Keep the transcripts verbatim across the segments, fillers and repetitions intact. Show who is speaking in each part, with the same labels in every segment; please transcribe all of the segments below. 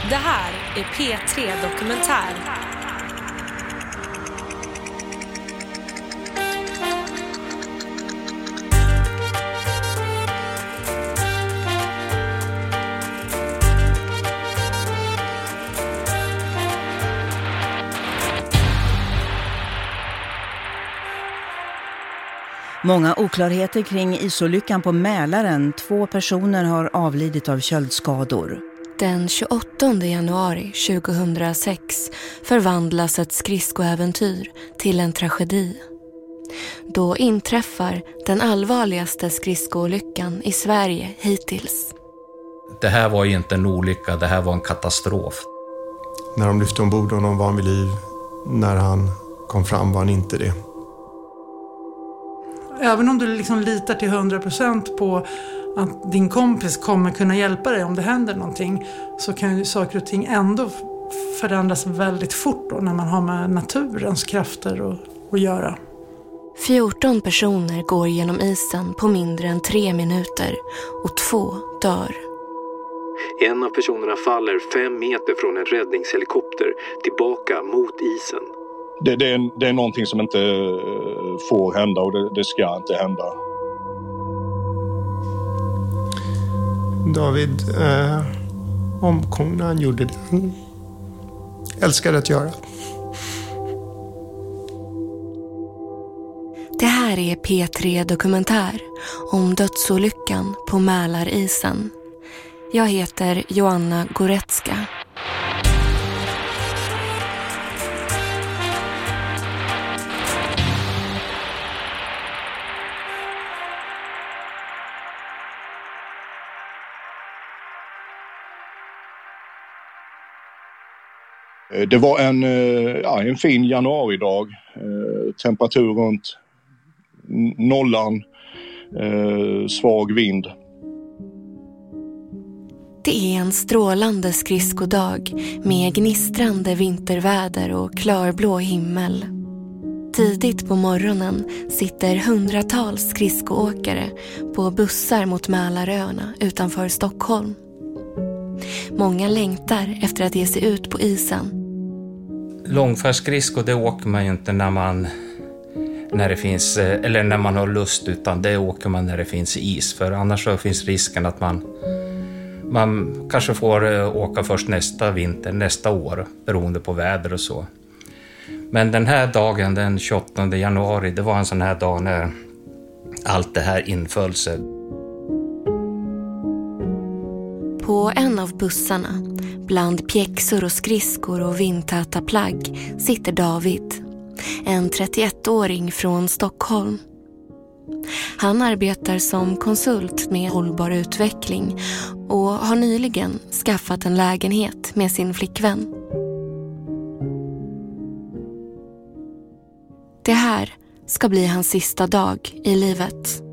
Speaker 1: Det här är P tre Dokumentär.
Speaker 2: Många oklarheter kring isolyckan på Mälaren. Två personer har avlidit av köldskador.
Speaker 1: Den tjugoåttonde januari tjugohundrasex förvandlas ett skridskoäventyr till en tragedi. Då inträffar den allvarligaste skridskoolyckan i Sverige hittills.
Speaker 3: Det här var inte en olycka, det här var en katastrof.
Speaker 4: När de lyfte ombord honom var han vid liv. När han kom fram var han inte det.
Speaker 5: Även om du liksom litar till hundra procent på att din kompis kommer kunna hjälpa dig om det händer någonting, så kan ju saker och ting ändå förändras väldigt fort då, när man har med naturens krafter att, att göra.
Speaker 1: fjorton personer går genom isen på mindre än tre minuter och två dör.
Speaker 6: En av personerna faller fem meter från en räddningshelikopter tillbaka mot isen.
Speaker 7: Det, det, är, det är någonting som inte får hända och det, det ska inte hända.
Speaker 4: David eh, omkom när han gjorde det han älskade att göra.
Speaker 1: Det här är P tre Dokumentär om dödsolyckan på Mälarisen. Jag heter Joanna Goretzka.
Speaker 7: Det var en, ja, en fin januaridag. Temperatur runt nollan. Svag vind.
Speaker 1: Det är en strålande skridskodag med gnistrande vinterväder och klarblå himmel. Tidigt på morgonen sitter hundratals skridskoåkare på bussar mot Mälaröarna utanför Stockholm. Många längtar efter att ge sig ut på isen.
Speaker 3: Långfärdsskridsko, det åker man ju inte när man när det finns eller när man har lust, utan det åker man när det finns is, för annars så finns risken att man man kanske får åka först nästa vinter, nästa år, beroende på väder och så. Men den här dagen, den tjugoåttonde januari, det var en sån här dag när allt det här inföll sig.
Speaker 1: På en av bussarna, bland pjäxor och skridskor och vindtäta plagg, sitter David, en trettioettåring från Stockholm. Han arbetar som konsult med hållbar utveckling och har nyligen skaffat en lägenhet med sin flickvän. Det här ska bli hans sista dag i livet.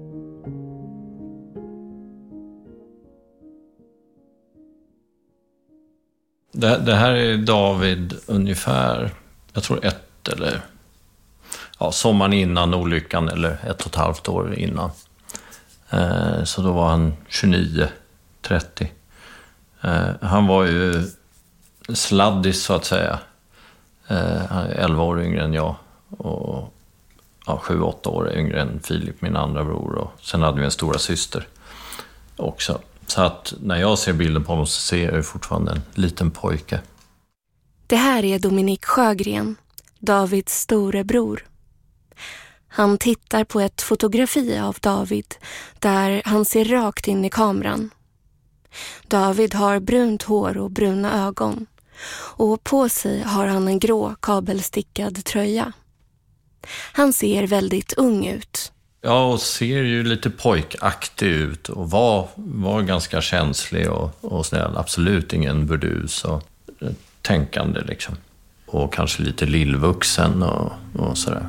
Speaker 8: Det, det här är David ungefär, jag tror ett eller ja, sommaren innan olyckan, eller ett och ett halvt år innan. Eh, så då var han tjugonio trettio. Eh, han var ju sladdis så att säga. Eh, han är elva år yngre än jag och ja, sju åtta år yngre än Filip, min andra bror. Och sen hade vi en stora syster också. Så att när jag ser bilden på honom så ser jag fortfarande en liten pojke.
Speaker 1: Det här är Dominik Sjögren, Davids storebror. Han tittar på ett fotografi av David där han ser rakt in i kameran. David har brunt hår och bruna ögon och på sig har han en grå kabelstickad tröja. Han ser väldigt ung ut.
Speaker 8: Ja, och ser ju lite pojkaktig ut och var, var ganska känslig och, och snäll. Absolut ingen burdus och tänkande liksom. Och kanske lite lillvuxen och, och sådär.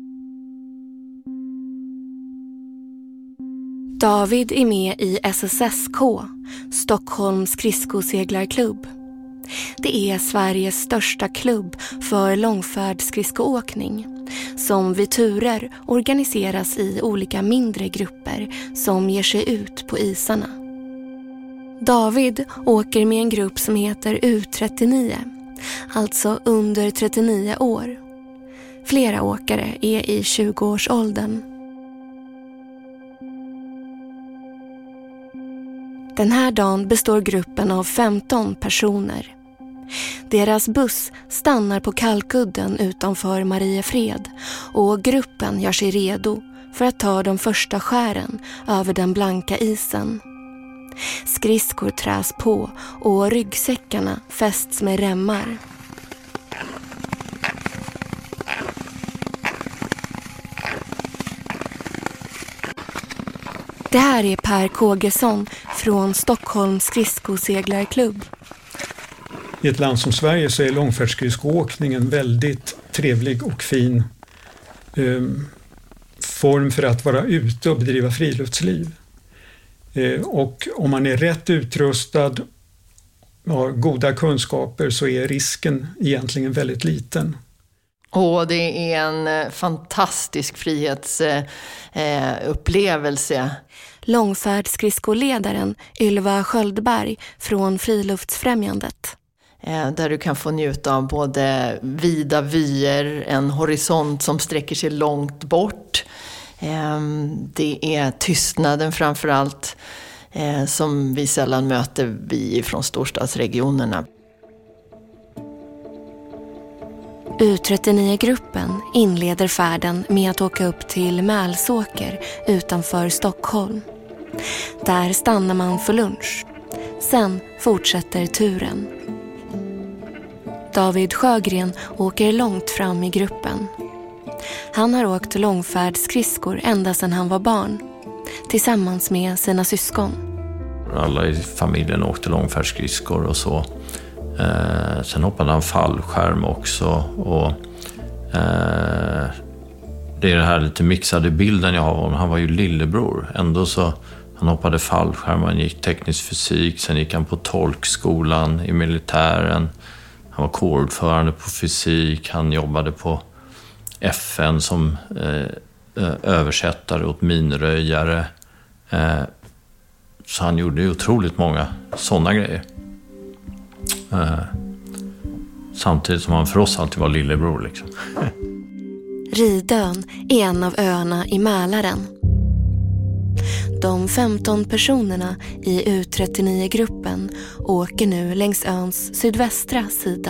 Speaker 1: David är med i S S S K, Stockholms skridskoseglarklubb. Det är Sveriges största klubb för långfärdsskridskoåkning, som vid turer organiseras i olika mindre grupper som ger sig ut på isarna. David åker med en grupp som heter U trettionio, alltså under trettionio år. Flera åkare är i tjugoårsåldern. Den här dagen består gruppen av femton personer. Deras buss stannar på Kalkudden utanför Mariefred och gruppen gör sig redo för att ta de första skären över den blanka isen. Skridskor träs på och ryggsäckarna fästs med remmar. Det här är Per Kågesson från Stockholms skridskoseglarklubb.
Speaker 9: I ett land som Sverige så är långfärdsskridskoåkningen väldigt trevlig och fin eh, form för att vara ute och bedriva friluftsliv. Eh, och om man är rätt utrustad och har goda kunskaper så är risken egentligen väldigt liten.
Speaker 10: Och det är en fantastisk frihetsupplevelse.
Speaker 1: Långfärdsskridskoledaren Ylva Sköldberg från Friluftsfrämjandet.
Speaker 10: Där du kan få njuta av både vida vyer, en horisont som sträcker sig långt bort. Det är tystnaden framförallt som vi sällan möter vi från storstadsregionerna.
Speaker 1: U trettionio-gruppen inleder färden med att åka upp till Mälsåker utanför Stockholm. Där stannar man för lunch. Sen fortsätter turen. David Sjögren åker långt fram i gruppen. Han har åkt långfärdsskridskor ända sedan han var barn, tillsammans med sina syskon.
Speaker 8: Alla i familjen åkte långfärdsskridskor och så. Eh, sen hoppade han fallskärm också. Och, eh, det är det här lite mixade bilden jag har av honom. Han var ju lillebror. Ändå så han hoppade fallskärm, han gick teknisk fysik. Sen gick han på tolkskolan i militären. Han var kårordförande på fysik. Han jobbade på F N som eh, översättare åt minröjare. Eh, så han gjorde ju otroligt många sådana grejer. Eh, samtidigt som han för oss alltid var lillebror liksom.
Speaker 1: Ridön är en av öarna i Mälaren. De femton personerna i U trettionio-gruppen åker nu längs öns sydvästra sida.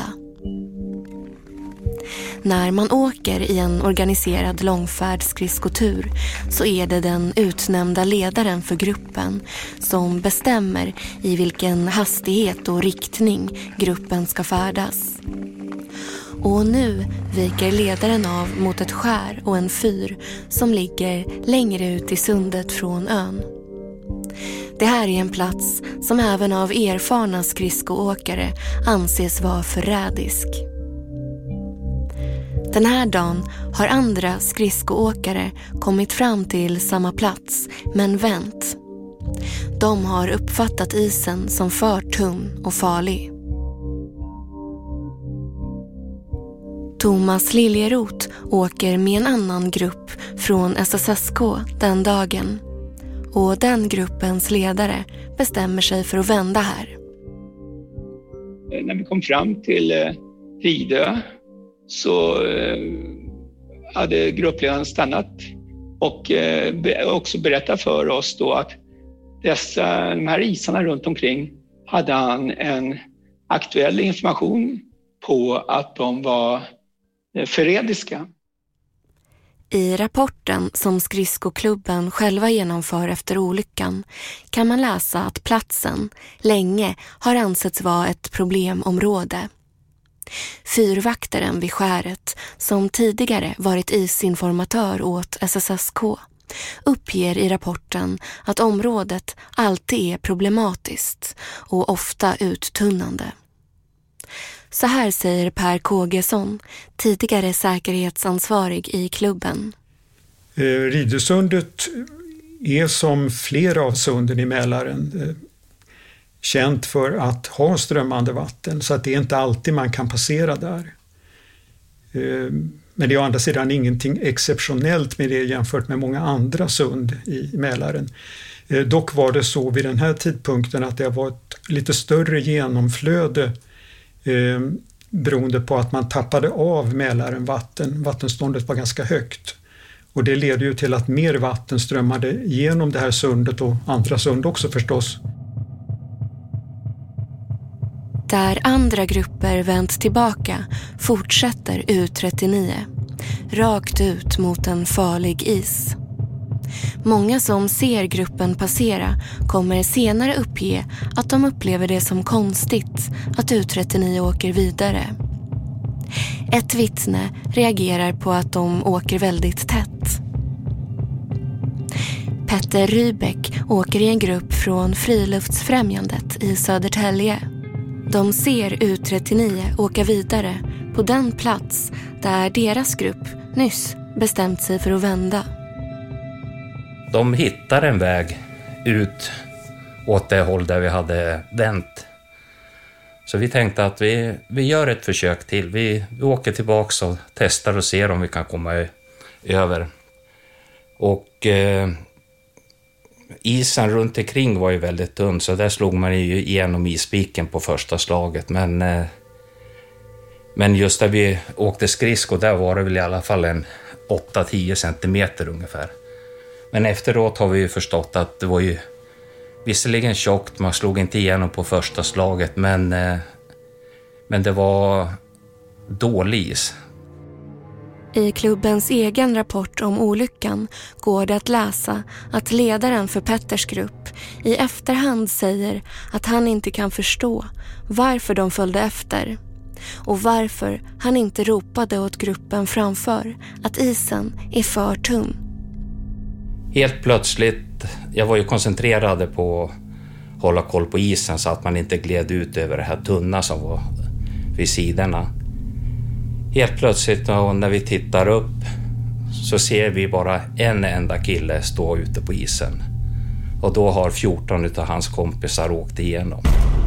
Speaker 1: När man åker i en organiserad långfärdsskridskotur så är det den utnämnda ledaren för gruppen som bestämmer i vilken hastighet och riktning gruppen ska färdas. Och nu viker ledaren av mot ett skär och en fyr som ligger längre ut i sundet från ön. Det här är en plats som även av erfarna skridskoåkare anses vara förrädisk. Den här dagen har andra skridskoåkare kommit fram till samma plats men vänt. De har uppfattat isen som för tunn och farlig. Thomas Liljeroth åker med en annan grupp från S S S K den dagen. Och den gruppens ledare bestämmer sig för att vända här.
Speaker 11: När vi kom fram till Ridö så hade gruppledaren stannat och också berättat för oss då att dessa, de här isarna runt omkring hade han en aktuell information på att de var förrädiska.
Speaker 1: I rapporten som skridskoklubben själva genomför efter olyckan kan man läsa att platsen länge har ansetts vara ett problemområde. Fyrvaktaren vid skäret, som tidigare varit isinformatör åt S S S K, uppger i rapporten att området alltid är problematiskt och ofta uttunnande. Så här säger Per Kågesson, tidigare säkerhetsansvarig i klubben.
Speaker 9: Ridösundet är som flera av sunden i Mälaren känt för att ha strömmande vatten, så att det är inte alltid man kan passera där. Men det är å andra sidan ingenting exceptionellt med det jämfört med många andra sund i Mälaren. Dock var det så vid den här tidpunkten att det har varit lite större genomflöde eh, beroende på att man tappade av Mälaren vatten. Vattenståndet var ganska högt. Och det leder ju till att mer vatten strömmade genom det här sundet och andra sund också förstås.
Speaker 1: Där andra grupper vänt tillbaka fortsätter U trettionio, rakt ut mot en farlig is. Många som ser gruppen passera kommer senare uppge att de upplever det som konstigt att U trettionio åker vidare. Ett vittne reagerar på att de åker väldigt tätt. Petter Rybeck åker i en grupp från Friluftsfrämjandet i Södertälje. De ser U trettionio åka vidare på den plats där deras grupp nyss bestämt sig för att vända.
Speaker 3: De hittar en väg ut åt det håll där vi hade vänt. Så vi tänkte att vi, vi gör ett försök till. Vi, vi åker tillbaka och testar och ser om vi kan komma ö- över. Och eh, isen runt omkring var ju väldigt tunn, så där slog man ju igenom ispiken på första slaget. Men, eh, men just där vi åkte skridskor, där var det väl i alla fall en åtta till tio centimeter ungefär. Men efteråt har vi ju förstått att det var ju visserligen tjockt, man slog inte igenom på första slaget, men, eh, men det var dålig is.
Speaker 1: I klubbens egen rapport om olyckan går det att läsa att ledaren för Petters grupp i efterhand säger att han inte kan förstå varför de följde efter och varför han inte ropade åt gruppen framför att isen är för tunn.
Speaker 3: Helt plötsligt, jag var ju koncentrerad på att hålla koll på isen så att man inte gled ut över det här tunna som var vid sidorna. Helt plötsligt när vi tittar upp så ser vi bara en enda kille stå ute på isen. Och då har fjorton av hans kompisar åkt igenom.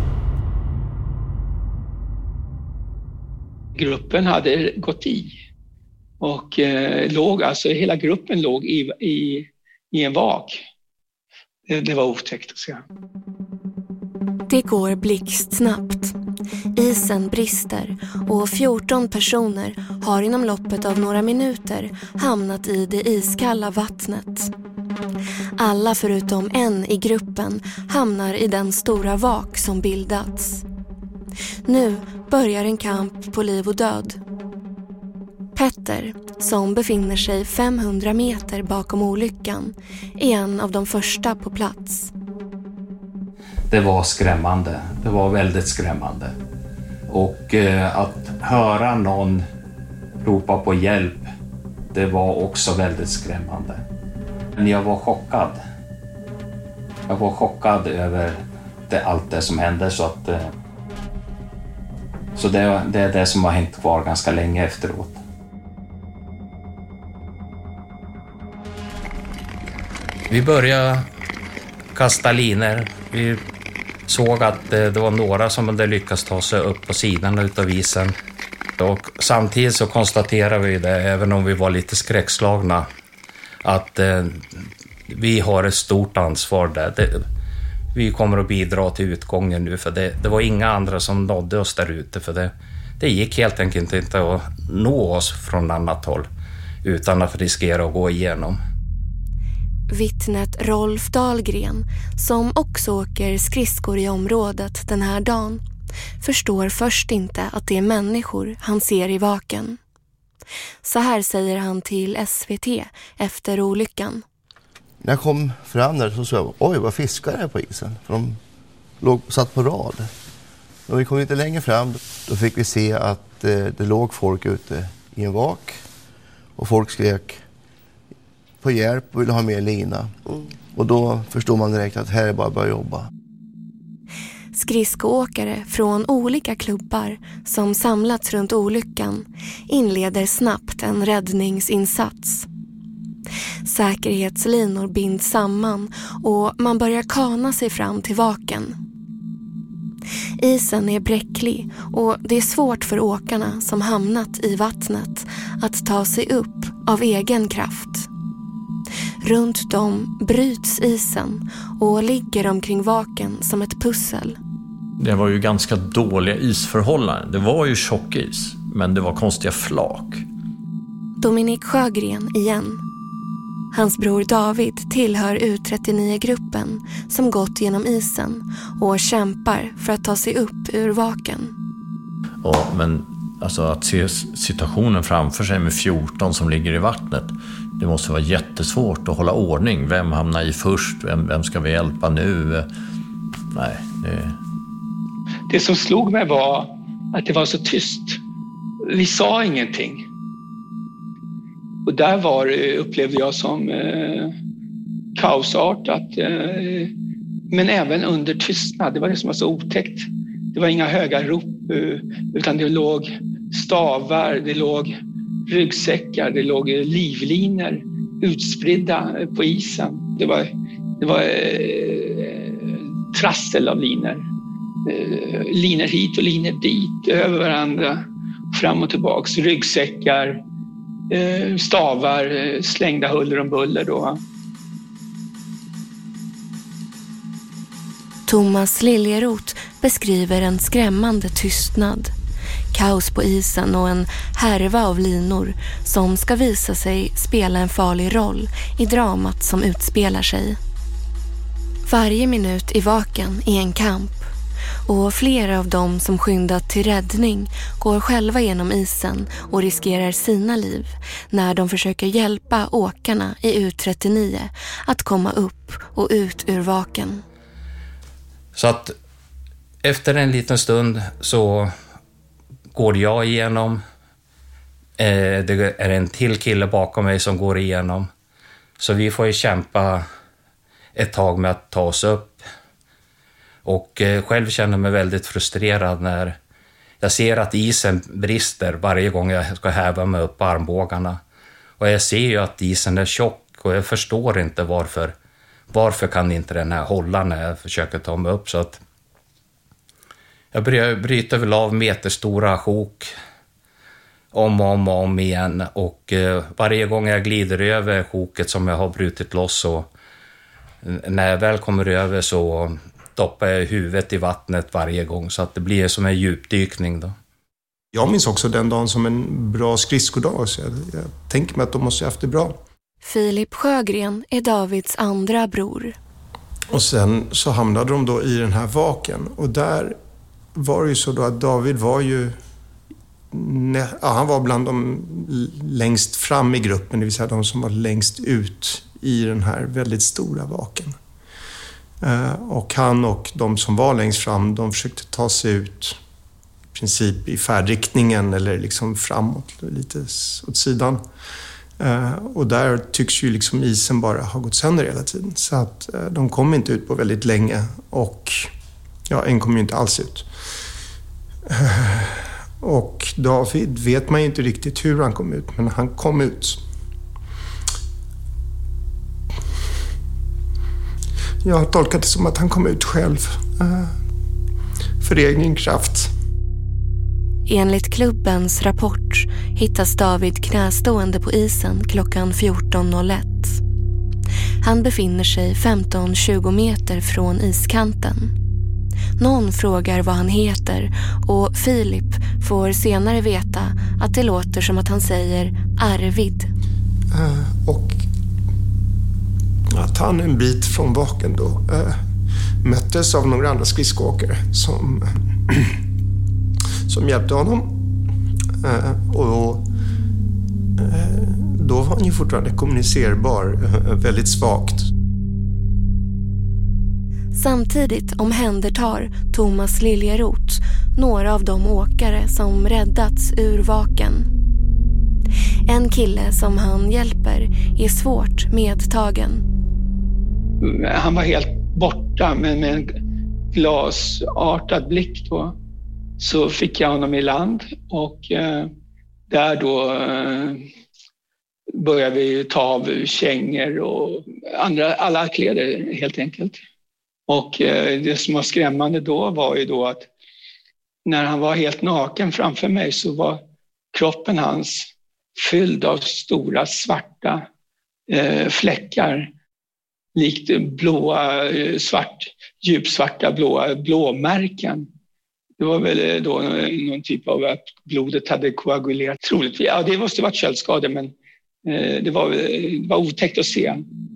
Speaker 11: Gruppen hade gått i och eh, låg, alltså hela gruppen låg i, i, i en vak. Det, det var otäckt att se.
Speaker 1: Det går blixtsnabbt. Isen brister och fjorton personer har inom loppet av några minuter hamnat i det iskalla vattnet. Alla förutom en i gruppen hamnar i den stora vak som bildats. Nu börjar en kamp på liv och död. Petter, som befinner sig femhundra meter bakom olyckan, är en av de första på plats.
Speaker 3: Det var skrämmande. Det var väldigt skrämmande. Och eh, att höra någon ropa på hjälp, det var också väldigt skrämmande. Men jag var chockad. Jag var chockad över det, allt det som hände. Så, att, eh, så det, det är det som har hängt kvar ganska länge efteråt. Vi började kasta linor. Vi såg att det var några som hade lyckats ta sig upp på sidan utav isen. Och samtidigt så konstaterade vi det, även om vi var lite skräckslagna, att eh, vi har ett stort ansvar där. Det, vi kommer att bidra till utgången nu, för det, det var inga andra som nådde oss där ute. För det, det gick helt enkelt inte att nå oss från annat håll utan att riskera att gå igenom.
Speaker 1: Vittnet Rolf Dahlgren, som också åker skridskor i området den här dagen, förstår först inte att det är människor han ser i vaken. Så här säger han till S V T efter olyckan.
Speaker 12: När jag kom fram där så såg jag, oj vad fiskar är på isen. För de låg, satt på rad. När vi kom lite längre fram då fick vi se att eh, det låg folk ute i en vak. Och folk skrek på hjälp och ville ha mer lina. Mm. Och då förstod man direkt att här är bara att börja jobba.
Speaker 1: Skridskoåkare från olika klubbar som samlats runt olyckan inleder snabbt en räddningsinsats. Säkerhetslinor binds samman och man börjar kana sig fram till vaken. Isen är bräcklig och det är svårt för åkarna som hamnat i vattnet att ta sig upp av egen kraft. Runt dem bryts isen och ligger omkring vaken som ett pussel.
Speaker 8: Det var ju ganska dåliga isförhållanden. Det var ju tjockis, men det var konstiga flak.
Speaker 1: Dominik Sjögren igen. Hans bror David tillhör U trettionio-gruppen som gått genom isen och kämpar för att ta sig upp ur vaken.
Speaker 8: Ja, men alltså att se situationen framför sig med fjorton som ligger i vattnet, det måste vara jättesvårt att hålla ordning. Vem hamnar i först? Vem, vem ska vi hjälpa nu? Nej, det...
Speaker 11: Det som slog mig var att det var så tyst. Vi sa ingenting. Och där var, upplevde jag som eh, kaosartat. Eh, men även under tystnad. Det var det som var så otäckt. Det var inga höga rop, eh, utan det låg stavar, det låg ryggsäckar, det låg livlinor utspridda på isen. Det var, det var eh, trassel av linor. Eh, linor hit och linor dit, över varandra, fram och tillbaks. Ryggsäckar, eh, stavar, eh, slängda huller om buller då.
Speaker 1: Thomas Liljeroth beskriver en skrämmande tystnad, kaos på isen och en härva av linor som ska visa sig spela en farlig roll i dramat som utspelar sig. Varje minut i vaken är en kamp och flera av dem som skyndat till räddning går själva genom isen och riskerar sina liv när de försöker hjälpa åkarna i U trettionio att komma upp och ut ur vaken.
Speaker 3: Så att efter en liten stund så går jag igenom. Eh, det är en till kille bakom mig som går igenom. Så vi får ju kämpa ett tag med att ta oss upp. Och eh, själv känner mig väldigt frustrerad när jag ser att isen brister varje gång jag ska häva mig upp armbågarna. Och jag ser ju att isen är tjock och jag förstår inte varför. Varför kan inte den här hålla när jag försöker ta mig upp? Så att jag bryter väl av meterstora sjok om och om, och om igen. Och eh, varje gång jag glider över sjoket som jag har brutit loss, så när jag väl kommer över så doppar jag huvudet i vattnet varje gång. Så att det blir som en djupdykning då.
Speaker 4: Jag minns också den dagen som en bra skridskodag. Så jag, jag tänker mig att de måste ha haft det bra.
Speaker 1: Filip Sjögren är Davids andra bror.
Speaker 4: Och sen så hamnade de då i den här vaken. Och där var det ju så då att David var ju... Ja, han var bland de längst fram i gruppen. Det vill säga de som var längst ut i den här väldigt stora vaken. Och han och de som var längst fram, de försökte ta sig ut i princip i färdriktningen eller liksom framåt, lite åt sidan. Uh, och där tycks ju liksom isen bara ha gått sönder hela tiden. Så att uh, de kom inte ut på väldigt länge. Och ja, en kom ju inte alls ut. Uh, och David vet man ju inte riktigt hur han kom ut. Men han kom ut. Jag har tolkat det som att han kom ut själv. Uh, för egen kraft.
Speaker 1: Enligt klubbens rapport hittas David knästående på isen klockan fjorton noll ett. Han befinner sig femton till tjugo meter från iskanten. Någon frågar vad han heter och Filip får senare veta att det låter som att han säger Arvid.
Speaker 4: Uh, och att han en bit från vaken då uh, möttes av några andra skridskoåkare som... som hjälpte honom. Uh, och uh, då var han ju fortfarande kommunicerbar, uh, väldigt svagt.
Speaker 1: Samtidigt omhändertar Thomas Liljeroth några av de åkare som räddats ur vaken. En kille som han hjälper är svårt medtagen.
Speaker 11: Han var helt borta, men med en glasartad blick då. Så fick jag honom i land och eh, där då eh, började vi ta av kängor och andra, alla kläder helt enkelt. Och eh, det som var skrämmande då var ju då att när han var helt naken framför mig så var kroppen hans fylld av stora svarta eh, fläckar. Likt blåa, eh, svart djupsvarta blå, blåmärken. Det var väl då någon typ av att blodet hade koagulerat. Troligt, ja, det måste varit köldskador, men eh, det, var, det var otäckt att se.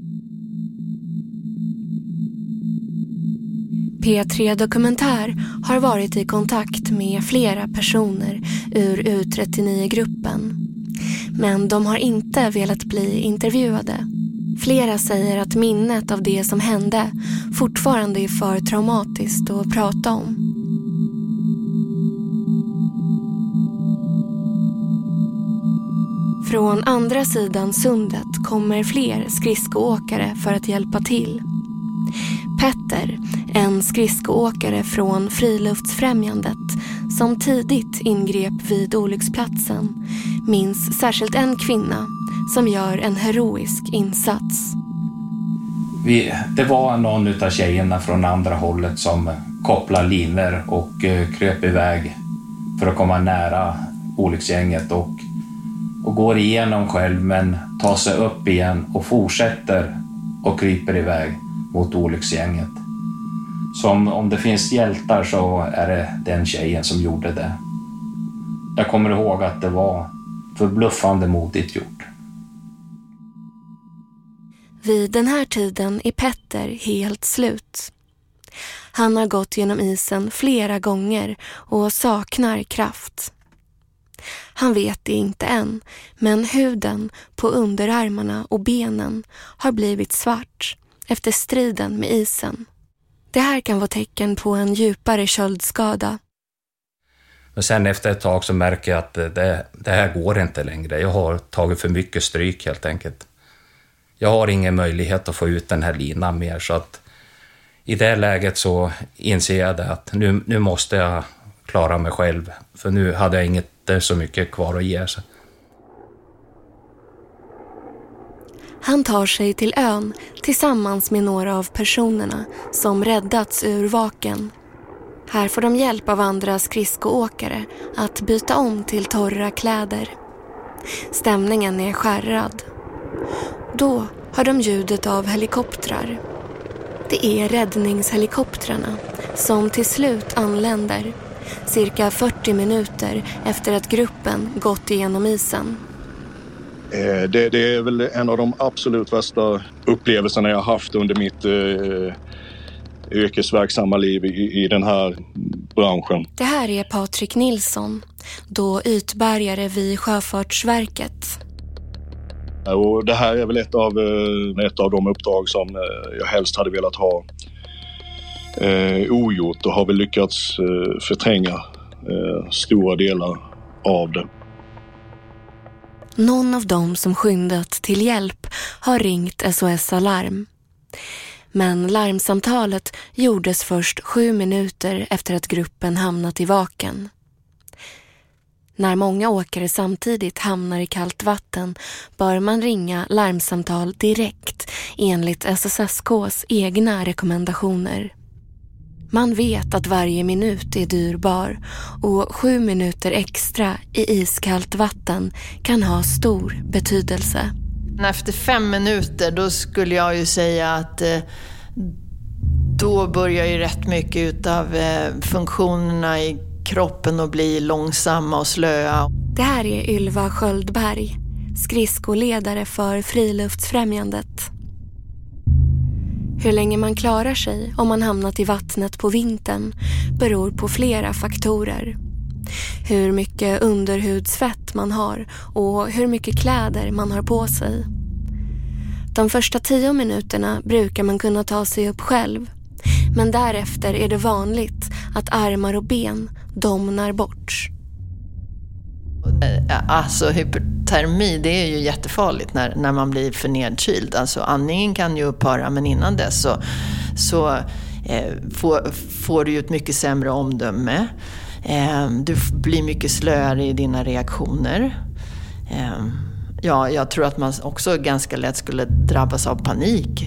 Speaker 1: P tre Dokumentär har varit i kontakt med flera personer ur U trettionio-gruppen. Men de har inte velat bli intervjuade. Flera säger att minnet av det som hände fortfarande är för traumatiskt att prata om. Från andra sidan sundet kommer fler skridskoåkare för att hjälpa till. Petter, en skridskoåkare från Friluftsfrämjandet som tidigt ingrep vid olycksplatsen, minns särskilt en kvinna som gör en heroisk insats.
Speaker 3: Vi, det var någon av tjejerna från andra hållet som kopplade linor och eh, kröp iväg för att komma nära olycksgänget och, och går igenom själv, men tar sig upp igen och fortsätter och kryper iväg mot olycksgänget. Som om det finns hjältar så är det den tjejen som gjorde det. Jag kommer ihåg att det var förbluffande modigt gjort.
Speaker 1: Vid den här tiden är Petter helt slut. Han har gått genom isen flera gånger och saknar kraft. Han vet det inte än, men huden på underarmarna och benen har blivit svart efter striden med isen. Det här kan vara tecken på en djupare köldskada.
Speaker 3: Men sen efter ett tag så märker jag att det, det här går inte längre. Jag har tagit för mycket stryk helt enkelt. Jag har ingen möjlighet att få ut den här linan mer, så att i det läget så inser jag det att nu, nu måste jag klara mig själv. För nu hade jag inte så mycket kvar att ge sig.
Speaker 1: Han tar sig till ön tillsammans med några av personerna som räddats ur vaken. Här får de hjälp av andra skridskoåkare att byta om till torra kläder. Stämningen är skärrad. Då hör de ljudet av helikoptrar. Det är räddningshelikoptrarna som till slut anländer, cirka fyrtio minuter efter att gruppen gått igenom isen.
Speaker 7: Det, det är väl en av de absolut värsta upplevelserna jag har haft under mitt eh, yrkesverksamma liv i, i den här branschen.
Speaker 1: Det här är Patrik Nilsson, då ytbärgare vid Sjöfartsverket.
Speaker 7: Och det här är väl ett av, ett av de uppdrag som jag helst hade velat ha eh, ogjort, och har väl lyckats eh, förtränga eh, stora delar av det.
Speaker 1: Någon av dem som skyndat till hjälp har ringt S O S Alarm. Men larmsamtalet gjordes först sju minuter efter att gruppen hamnat i vaken. När många åkare samtidigt hamnar i kallt vatten bör man ringa larmsamtal direkt enligt S S S K:s egna rekommendationer. Man vet att varje minut är dyrbar och sju minuter extra i iskallt vatten kan ha stor betydelse.
Speaker 10: Efter fem minuter då skulle jag ju säga att eh, då börjar ju rätt mycket utav eh, funktionerna i kroppen att bli långsamma och slöa.
Speaker 1: Det här är Ylva Sköldberg, skridskoledare för Friluftsfrämjandet. Hur länge man klarar sig om man hamnat i vattnet på vintern beror på flera faktorer. Hur mycket underhudsfett man har och hur mycket kläder man har på sig. De första tio minuterna brukar man kunna ta sig upp själv. Men därefter är det vanligt att armar och ben domnar bort.
Speaker 10: Alltså hypotermi, det är ju jättefarligt när, när man blir för nedkyld. Alltså andningen kan ju upphöra, men innan dess så, så eh, får, får du ju ett mycket sämre omdöme. Eh, du blir mycket slöare i dina reaktioner. Eh, ja, jag tror att man också ganska lätt skulle drabbas av panik.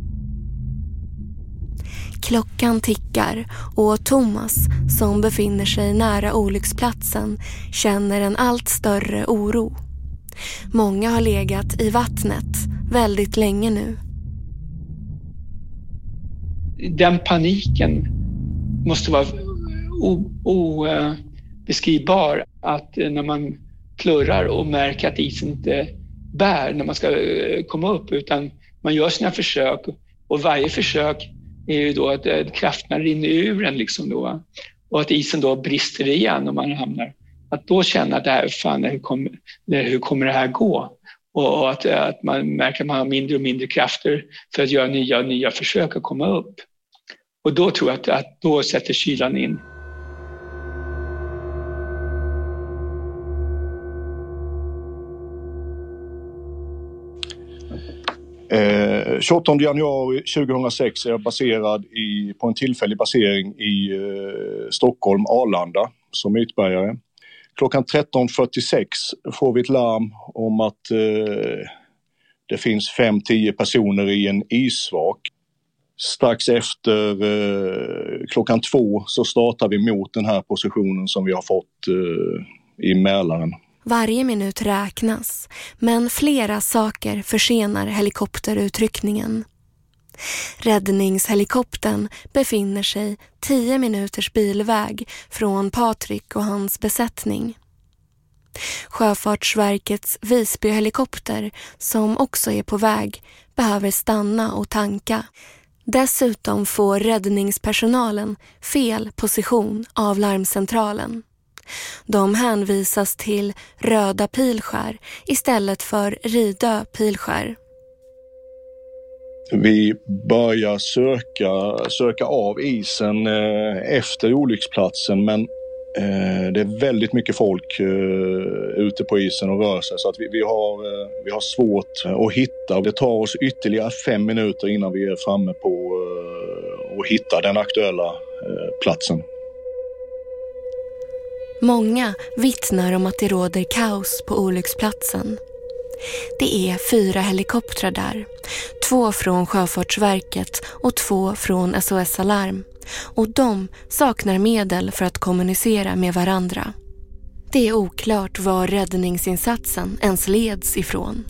Speaker 1: Klockan tickar och Thomas, som befinner sig nära olycksplatsen, känner en allt större oro. Många har legat i vattnet väldigt länge nu.
Speaker 11: den paniken måste vara obeskrivbar, att när man klurrar och märker att isen inte bär när man ska komma upp, utan man gör sina försök, och varje försök är ju då att krafterna rinner ur en liksom då, och att isen då brister igen och man hamnar, att då känna att det här, fan, hur kommer, hur kommer det här gå? Och att, att man märker att man har mindre och mindre krafter för att göra nya och nya försök att komma upp. Och då tror jag att, att då sätter kylan in.
Speaker 7: Eh, tjugoåttonde januari tjugohundrasex är jag baserad i, på en tillfällig basering i eh, Stockholm, Arlanda, som utbärgare. Klockan tretton fyrtiosex får vi ett larm om att eh, det finns fem till tio personer i en isvak. Strax efter eh, klockan två så startar vi mot den här positionen som vi har fått eh, i Mälaren.
Speaker 1: Varje minut räknas, men flera saker försenar helikopterutryckningen. Räddningshelikoptern befinner sig tio minuters bilväg från Patrik och hans besättning. Sjöfartsverkets Visbyhelikopter, som också är på väg, behöver stanna och tanka. Dessutom får räddningspersonalen fel position av larmcentralen. De hänvisas till Röda Pilskär istället för Ridö Pilskär.
Speaker 7: Vi börjar söka, söka av isen eh, efter olycksplatsen, men eh, det är väldigt mycket folk eh, ute på isen och rör sig, så att vi, vi, har, eh, vi har svårt att hitta. Det tar oss ytterligare fem minuter innan vi är framme på eh, att hitta den aktuella eh, platsen.
Speaker 1: Många vittnar om att det råder kaos på olycksplatsen. Det är fyra helikoptrar där, två från Sjöfartsverket och två från S O S Alarm, och de saknar medel för att kommunicera med varandra. Det är oklart var räddningsinsatsen ens leds ifrån.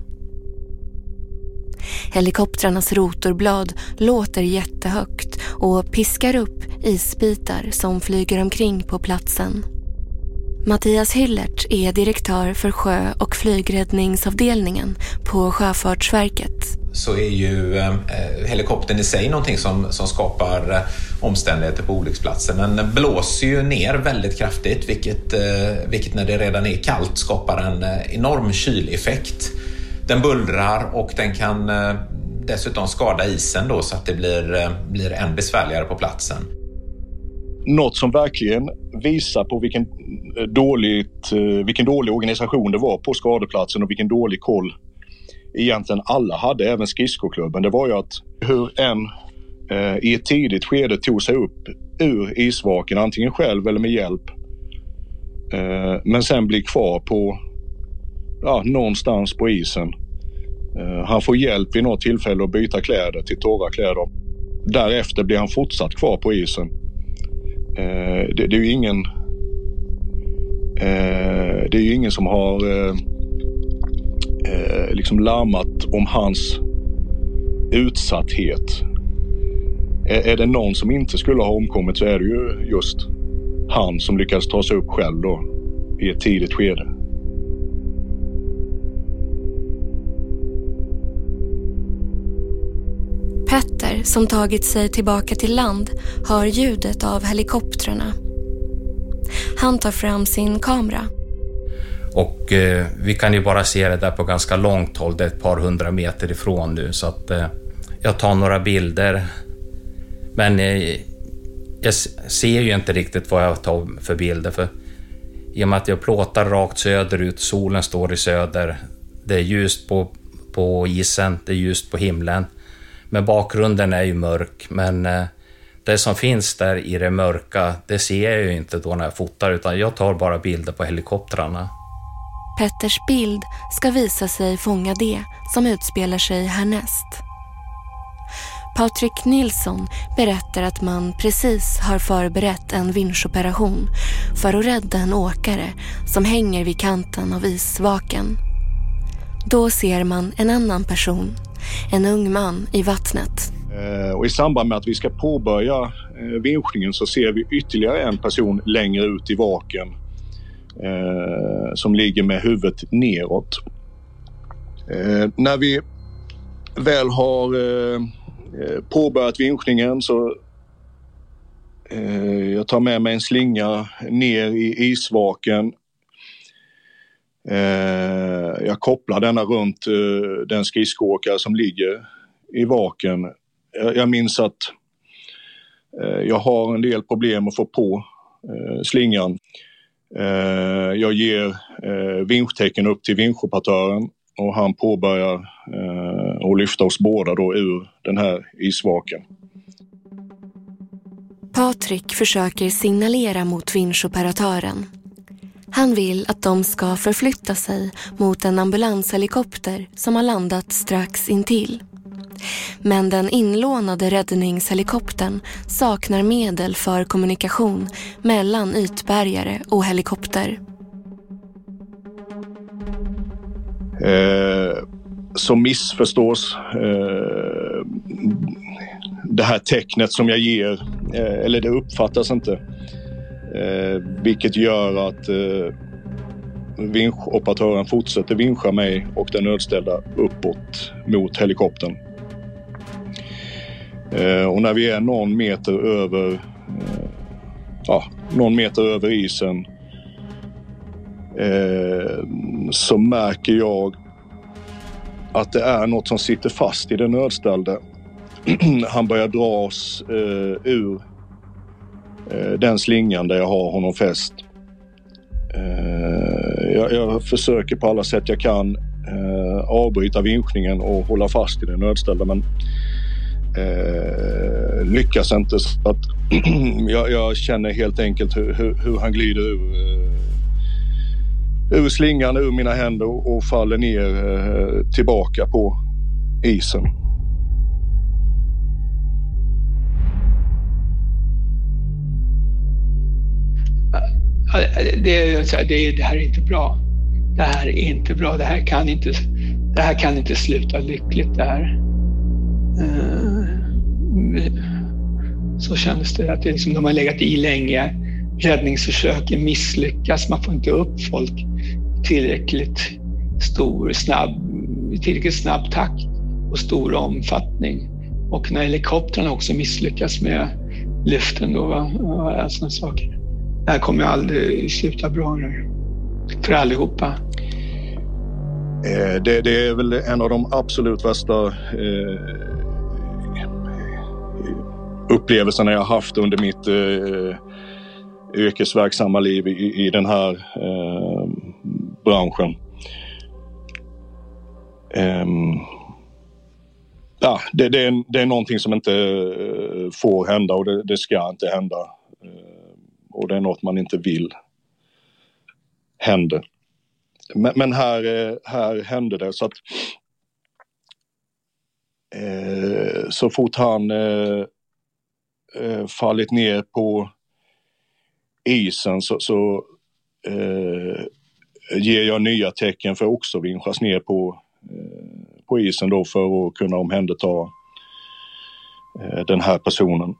Speaker 1: Helikoptrarnas rotorblad låter jättehögt och piskar upp isbitar som flyger omkring på platsen. Mattias Hyllert är direktör för sjö- och flygräddningsavdelningen på Sjöfartsverket.
Speaker 13: Så är ju eh, helikoptern i sig någonting som, som skapar eh, omständigheter på olycksplatsen. Men den blåser ju ner väldigt kraftigt, vilket, eh, vilket när det redan är kallt skapar en eh, enorm kyleffekt. Den bullrar och den kan eh, dessutom skada isen då, så att det blir, eh, blir än besvärligare på platsen.
Speaker 7: Något som verkligen visar på vilken, dåligt, vilken dålig organisation det var på skadeplatsen och vilken dålig koll egentligen alla hade, även skridskoklubben, det var ju att hur en eh, i ett tidigt skede tog sig upp ur isvaken, antingen själv eller med hjälp, eh, men sen blir kvar på ja, någonstans på isen. Eh, han får hjälp vid något tillfälle att byta kläder till torra kläder. Därefter blir han fortsatt kvar på isen. Eh, det, det är ju ingen eh, det är ju ingen som har eh, eh, liksom larmat om hans utsatthet. Är, är det någon som inte skulle ha omkommit, så är det ju just han som lyckades ta sig upp själv då i ett tidigt skede.
Speaker 1: Petter, som tagit sig tillbaka till land, hör ljudet av helikoptrarna. Han tar fram sin kamera.
Speaker 3: Och eh, vi kan ju bara se det där på ganska långt håll, det är ett par hundra meter ifrån nu, så att eh, jag tar några bilder. Men eh, jag ser ju inte riktigt vad jag tar för bilder, för i och med att jag plåtar rakt söderut, solen står i söder, det är ljust på, på isen, det är ljust på himlen. Men bakgrunden är ju mörk, men eh, det som finns där i det mörka, det ser jag ju inte då när jag fotar, utan jag tar bara bilder på helikoptrarna.
Speaker 1: Petters bild ska visa sig fånga det som utspelar sig härnäst. Patrik Nilsson berättar att man precis har förberett en vinchoperation för att rädda en åkare som hänger vid kanten av isvaken. Då ser man en annan person, en ung man i vattnet.
Speaker 7: Och i samband med att vi ska påbörja vinschningen så ser vi ytterligare en person längre ut i vaken eh, som ligger med huvudet neråt. Eh, när vi väl har eh, påbörjat vinschningen så eh, jag tar med mig en slinga ner i isvaken. Eh, jag kopplar denna runt eh, den skridskoåkare som ligger i vaken. Jag, jag minns att eh, jag har en del problem att få på eh, slingan. Eh, jag ger eh, vinschtecken upp till vinschoperatören och han påbörjar eh, att lyfta oss båda då ur den här isvaken.
Speaker 1: Patrik försöker signalera mot vinschoperatören. Han vill att de ska förflytta sig mot en ambulanshelikopter som har landat strax intill. Men den inlånade räddningshelikoptern saknar medel för kommunikation mellan ytbärgare och helikopter.
Speaker 7: Eh, som missförstås eh, det här tecknet som jag ger, eh, eller det uppfattas inte, eh, vilket gör att eh, vinschoperatören fortsätter vinscha mig och den nödställda uppåt mot helikoptern. Eh, och när vi är någon meter över eh, ja, någon meter över isen eh, så märker jag att det är något som sitter fast i den nödställde. Han börjar dras eh, ur eh, den slingan där jag har honom fäst. Eh, jag, jag försöker på alla sätt jag kan eh, avbryta vinschningen och hålla fast i den nödställda, men eh, lyckas inte. Så att jag, jag känner helt enkelt hur, hur, hur han glider ur, eh, ur slingan, ur mina händer och, och faller ner eh, tillbaka på isen.
Speaker 11: Det, det, det här är inte bra. Det här är inte bra. Det här kan inte, det här kan inte sluta lyckligt. Det här. Så känns det att det liksom, de har legat i länge. Räddningsförsöken misslyckas. Man får inte upp folk tillräckligt stor, snabb, tillräckligt snabb takt och stor omfattning. Och när helikoptrarna också misslyckas med lyften då, och sådana saker. Det här kommer aldrig sluta bra nu. För allihopa.
Speaker 7: Eh, det, det är väl en av de absolut värsta eh, upplevelserna jag haft under mitt eh, yrkesverksamma liv i, i den här eh, branschen. Eh, ja, det, det, är, det är någonting som inte får hända och det, det ska inte hända. Och det är något man inte vill hända. Men, men här, här hände det. Så att eh, så fort han eh, fallit ner på isen så, så eh, ger jag nya tecken för också vinschas ner på, eh, på isen då för att kunna omhänderta eh, den här personen.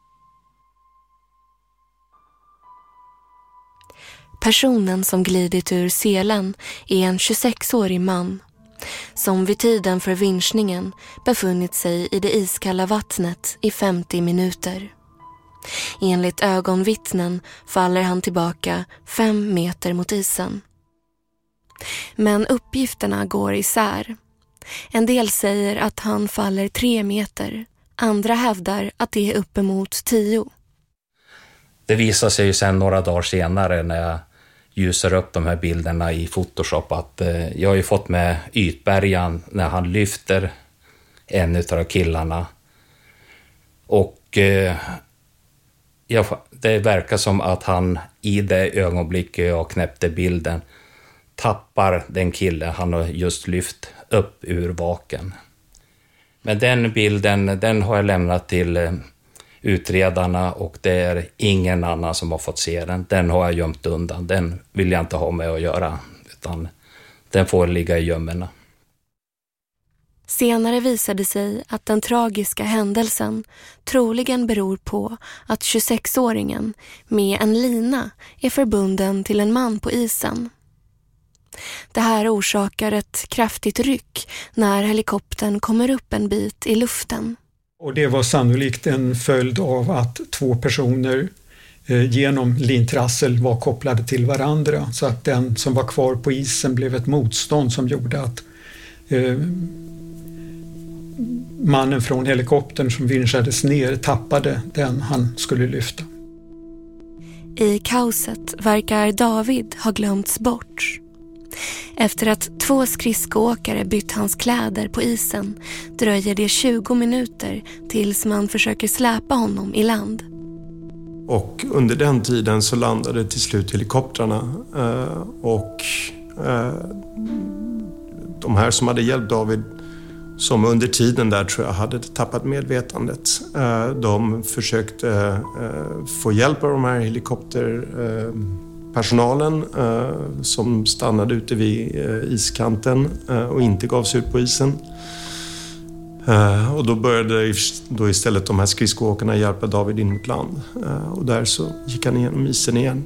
Speaker 1: Personen som glidit ur selen är en tjugosexårig man som vid tiden för vinschningen befunnit sig i det iskalla vattnet i femtio minuter. Enligt ögonvittnen faller han tillbaka fem meter mot isen. Men uppgifterna går isär. En del säger att han faller tre meter, andra hävdar att det är uppemot tio.
Speaker 3: Det visar sig ju sen några dagar senare när jag ljusar upp de här bilderna i Photoshop att eh, jag har ju fått med ytbärgaren när han lyfter en utav killarna. Och eh, jag, det verkar som att han i det ögonblicket jag knäppte bilden tappar den killen han har just lyft upp ur vaken. Men den bilden, den har jag lämnat till eh, utredarna och det är ingen annan som har fått se den. Den har jag gömt undan. Den vill jag inte ha med att göra utan den får ligga i gömmorna.
Speaker 1: Senare visade sig att den tragiska händelsen troligen beror på att tjugosexåringen med en lina är förbunden till en man på isen. Det här orsakar ett kraftigt ryck när helikoptern kommer upp en bit i luften.
Speaker 9: Och det var sannolikt en följd av att två personer eh, genom lintrassel var kopplade till varandra, så att den som var kvar på isen blev ett motstånd som gjorde att eh, mannen från helikoptern som vinschades ner tappade den han skulle lyfta.
Speaker 1: I kaoset verkar David ha glömts bort. Efter att två skridskoåkare bytt hans kläder på isen dröjer det tjugo minuter tills man försöker släpa honom i land.
Speaker 4: Och under den tiden så landade till slut helikoptrarna eh, och eh, de här som hade hjälpt David, som under tiden där tror jag hade tappat medvetandet. Eh, de försökte eh, få hjälp av de här helikopterpersonalen eh, som stannade ute vid eh, iskanten eh, och inte gav sig ut på isen. Uh, och då började då istället de här skridskoåkarna hjälpa David in mot land. Uh, och där så gick han igenom isen igen.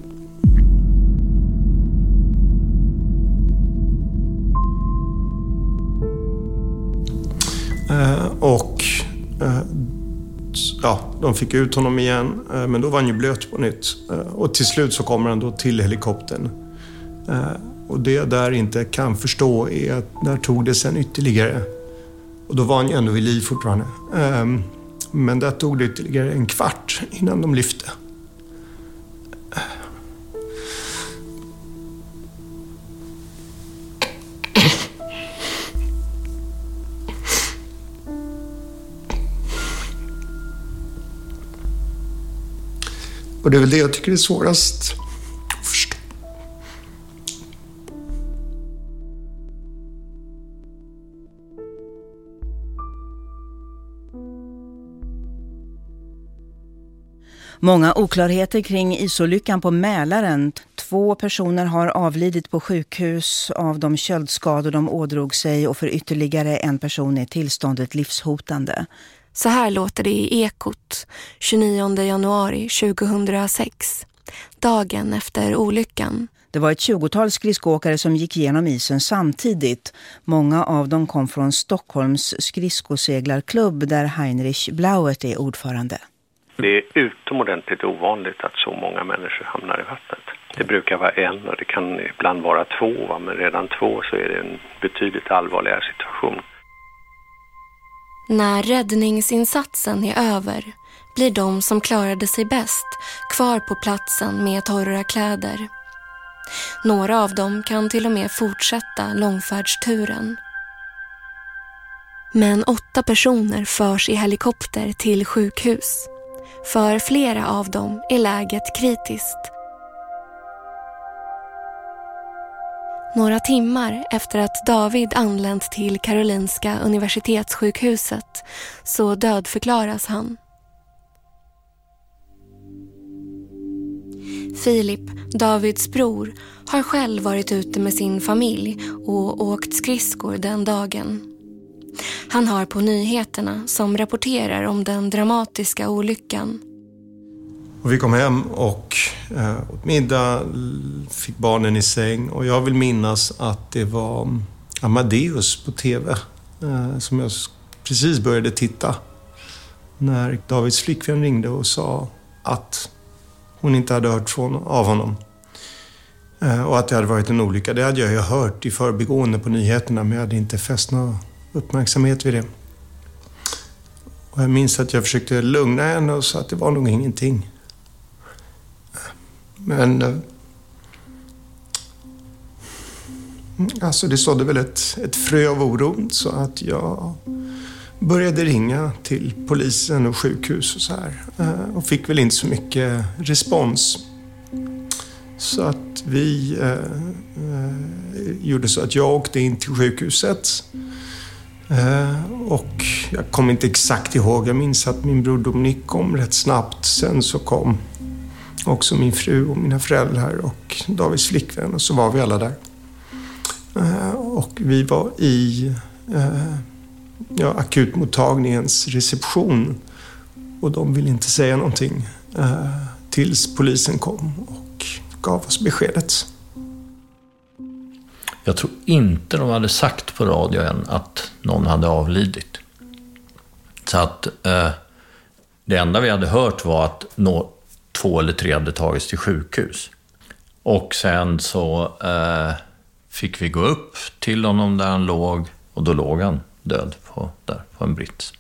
Speaker 4: Uh, och uh, ja, de fick ut honom igen, uh, men då var han ju blöt på nytt. Uh, och till slut så kommer han då till helikoptern. Uh, och det jag där inte kan förstå är att där tog det sen ytterligare. Och då var han ju ändå vid liv fortfarande. Um, men där tog det ytterligare en kvart innan de lyfte. Och det är väl det jag tycker är svårast att förstå.
Speaker 2: Många oklarheter kring isolyckan på Mälaren. Två personer har avlidit på sjukhus av de köldskador de ådrog sig, och för ytterligare en person är tillståndet livshotande.
Speaker 1: Så här låter det i Ekot tjugonionde januari tjugohundrasex, dagen efter olyckan.
Speaker 2: Det var ett tjugotal skridskoåkare som gick igenom isen samtidigt. Många av dem kom från Stockholms skridskoseglarklubb där Heinrich Blauert är ordförande.
Speaker 14: Det är utomordentligt ovanligt att så många människor hamnar i vattnet. Det brukar vara en och det kan ibland vara två, men redan två så är det en betydligt allvarligare situation.
Speaker 1: När räddningsinsatsen är över blir de som klarade sig bäst kvar på platsen med torra kläder. Några av dem kan till och med fortsätta långfärdsturen. Men åtta personer förs i helikopter till sjukhus. För flera av dem är läget kritiskt. Några timmar efter att David anlänt till Karolinska universitetssjukhuset så dödförklaras han. Filip, Davids bror, har själv varit ute med sin familj och åkt skridskor den dagen. Han har på nyheterna som rapporterar om den dramatiska olyckan.
Speaker 4: Och vi kom hem och eh, åt middag, fick barnen i säng. Och jag vill minnas att det var Amadeus på tv eh, som jag precis började titta. När Davids flickvän ringde och sa att hon inte hade hört från, av honom. Eh, och att det hade varit en olycka. Det hade jag ju hört i förbigående på nyheterna, men jag hade inte fäst någon uppmärksamhet vid det. Och jag minns att jag försökte lugna henne och sa att det var nog ingenting. Men alltså det sådde väl ett, ett frö av oro, så att jag började ringa till polisen och sjukhus och så här. Och fick väl inte så mycket respons. Så att vi eh, eh, gjorde så att jag åkte in till sjukhuset. Eh, och jag kom inte exakt ihåg. Jag minns att min bror Dominik kom rätt snabbt. Sen så kom också min fru och mina föräldrar och Davids flickvän. Och så var vi alla där. Eh, och vi var i, eh, ja, akutmottagningens reception. Och de vill inte säga någonting eh, tills polisen kom och gav oss beskedet.
Speaker 8: Jag tror inte de hade sagt på radio än att någon hade avlidit. Så att eh, det enda vi hade hört var att nå, två eller tre hade tagits till sjukhus. Och sen så eh, fick vi gå upp till honom där han låg, och då låg han död på, där, på en brits.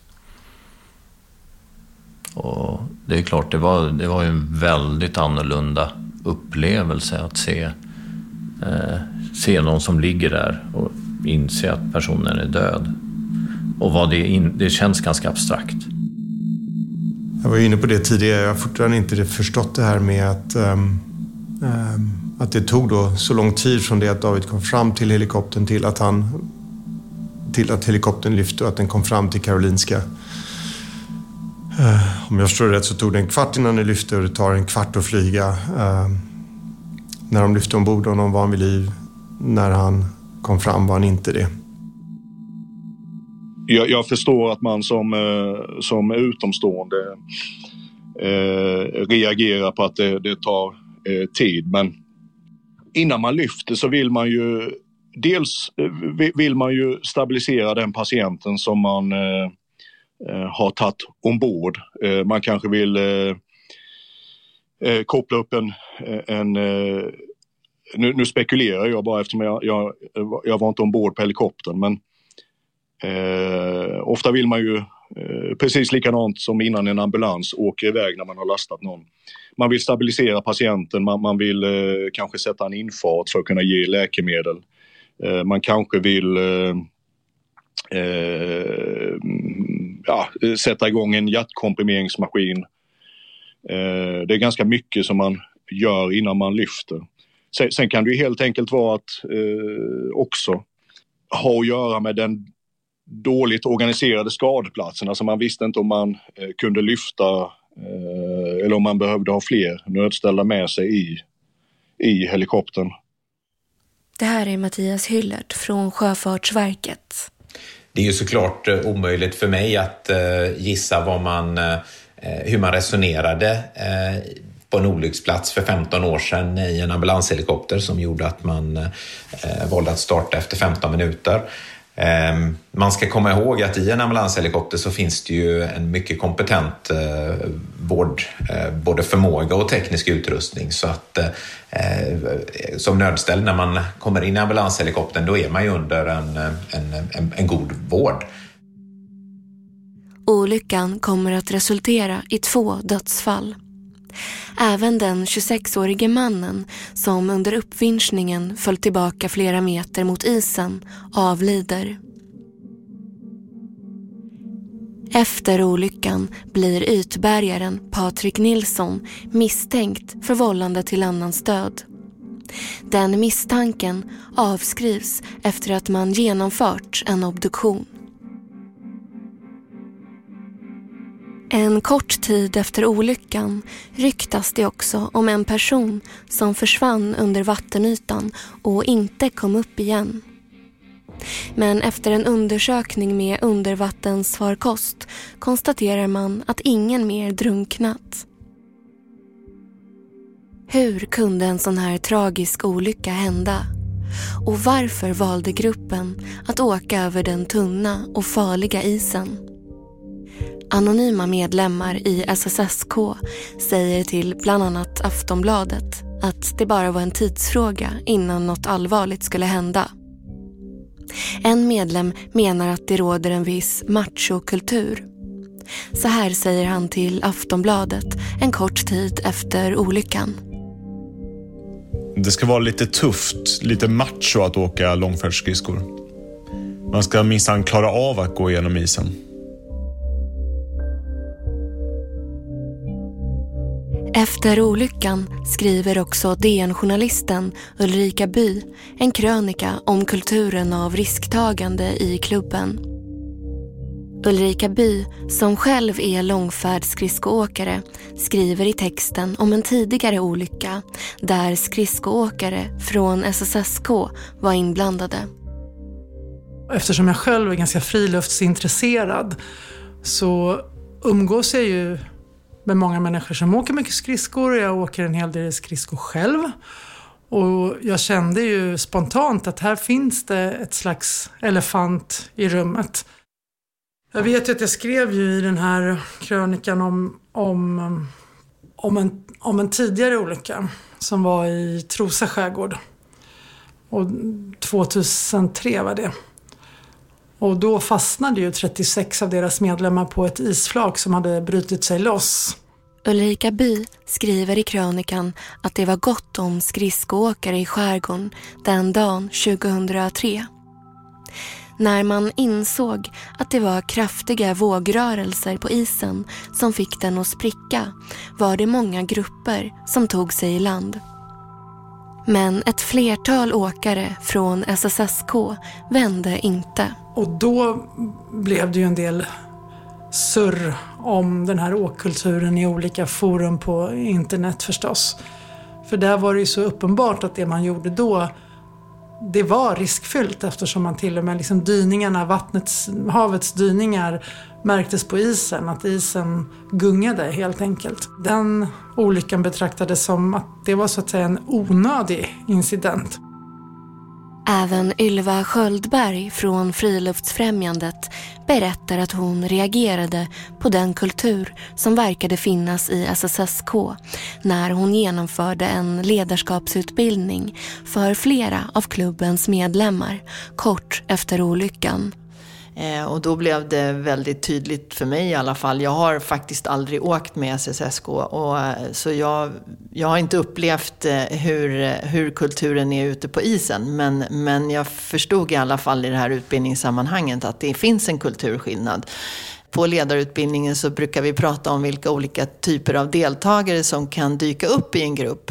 Speaker 8: Och det är klart, det var, det var ju en väldigt annorlunda upplevelse att se, eh, se någon som ligger där och inse att personen är död. Och vad det, in, det känns ganska abstrakt.
Speaker 4: Jag var inne på det tidigare. Jag har fortfarande inte förstått det här med att, um, um, att det tog då så lång tid från det att David kom fram till helikoptern till att han till att helikoptern lyfte och att den kom fram till Karolinska. Uh, om jag förstår det rätt så tog det en kvart innan den lyfte, och det tar en kvart att flyga. Uh, när de lyfte ombord honom var han vid liv. När han kom fram var han inte det.
Speaker 7: Jag, jag förstår att man som, eh, som utomstående eh, reagerar på att det, det tar eh, tid. Men innan man lyfter så vill man ju dels vill man ju stabilisera den patienten som man eh, har tagit ombord. Eh, man kanske vill eh, eh, koppla upp en... en eh, nu, nu spekulerar jag bara eftersom jag, jag, jag var inte ombord på helikoptern, men Eh, ofta vill man ju eh, precis likadant som innan en ambulans åker iväg när man har lastat någon. Man vill stabilisera patienten, man, man vill eh, kanske sätta en infart för att kunna ge läkemedel. Eh, man kanske vill eh, eh, ja, sätta igång en hjärtkomprimeringsmaskin. Eh, det är ganska mycket som man gör innan man lyfter. Sen, sen kan det ju helt enkelt vara att eh, också ha att göra med den dåligt organiserade skadeplatsen. Alltså man visste inte om man eh, kunde lyfta eh, eller om man behövde ha fler nödställda med sig i, i helikoptern.
Speaker 1: Det här är Mattias Hyllert från Sjöfartsverket.
Speaker 13: Det är ju såklart eh, omöjligt för mig att eh, gissa vad man, eh, hur man resonerade eh, på en olycksplats för femton år sedan i en ambulanshelikopter som gjorde att man eh, valde att starta efter femton minuter. Eh, man ska komma ihåg att i en ambulanshelikopter så finns det ju en mycket kompetent eh, vård, eh, både förmåga och teknisk utrustning, så att eh, som nödställd när man kommer in i ambulanshelikoptern då är man ju under en, en, en, en god vård.
Speaker 1: Olyckan kommer att resultera i två dödsfall. Även den tjugosexårige mannen som under uppvinschningen föll tillbaka flera meter mot isen avlider. Efter olyckan blir ytbärgaren Patrik Nilsson misstänkt för vållande till annans död. Den misstanken avskrivs efter att man genomfört en obduktion. En kort tid efter olyckan ryktas det också om en person som försvann under vattenytan och inte kom upp igen. Men efter en undersökning med undervattensfarkost konstaterar man att ingen mer drunknat. Hur kunde en sån här tragisk olycka hända? Och varför valde gruppen att åka över den tunna och farliga isen? Anonyma medlemmar i S S S K säger till bland annat Aftonbladet att det bara var en tidsfråga innan något allvarligt skulle hända. En medlem menar att det råder en viss machokultur. Så här säger han till Aftonbladet en kort tid efter olyckan.
Speaker 15: Det ska vara lite tufft, lite macho att åka långfärdsskridskor. Man ska minsann klara av att gå igenom isen.
Speaker 1: Efter olyckan skriver också D N-journalisten Ulrika By en krönika om kulturen av risktagande i klubben. Ulrika By, som själv är långfärdsskridskoåkare, skriver i texten om en tidigare olycka där skridskoåkare från S S S K var inblandade.
Speaker 5: Eftersom jag själv är ganska friluftsintresserad så umgås jag ju med många människor som åker mycket skridskor. Jag åker en hel del skridskor själv. Och jag kände ju spontant att här finns det ett slags elefant i rummet. Jag vet ju att jag skrev ju i den här krönikan om, om, om, en, om en tidigare olycka som var i Trosa skärgård. Och tjugohundratre var det. Och då fastnade ju trettiosex av deras medlemmar på ett isflak som hade brutit sig loss.
Speaker 1: Ulrika By skriver i krönikan att det var gott om skridskoåkare i skärgården den dagen tjugohundratre. När man insåg att det var kraftiga vågrörelser på isen som fick den att spricka var det många grupper som tog sig i land. Men ett flertal åkare från S S S K vände inte.
Speaker 5: Och då blev det ju en del surr om den här åkkulturen i olika forum på internet förstås. För där var det ju så uppenbart att det man gjorde då, det var riskfyllt eftersom man till och med liksom dyningarna, vattnets, havets dyningar märktes på isen, att isen gungade helt enkelt. Den olyckan betraktades som att det var så att säga en onödig incident.
Speaker 1: Även Ylva Sköldberg från Friluftsfrämjandet berättar att hon reagerade på den kultur som verkade finnas i S S S K när hon genomförde en ledarskapsutbildning för flera av klubbens medlemmar kort efter olyckan.
Speaker 10: Eh, och då blev det väldigt tydligt för mig i alla fall. Jag har faktiskt aldrig åkt med S S S K och, så jag, jag har inte upplevt eh, hur, hur kulturen är ute på isen. Men, men jag förstod i alla fall i det här utbildningssammanhanget att det finns en kulturskillnad. På ledarutbildningen så brukar vi prata om vilka olika typer av deltagare som kan dyka upp i en grupp.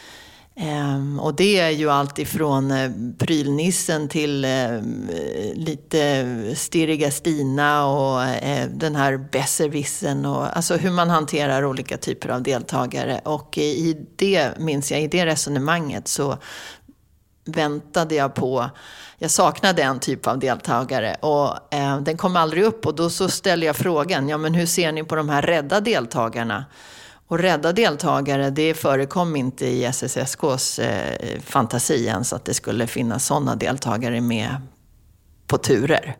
Speaker 10: Um, och det är ju allt ifrån uh, prylnissen till uh, lite stirriga Stina och uh, den här besserwissen och alltså hur man hanterar olika typer av deltagare. Och i det, minns jag, i det resonemanget så väntade jag på, jag saknade en typ av deltagare och uh, den kom aldrig upp och då så ställde jag frågan, ja men hur ser ni på de här rädda deltagarna? Och rädda deltagare, det förekom inte i S S S K:s eh, fantasi ens att det skulle finnas sådana deltagare med på turer.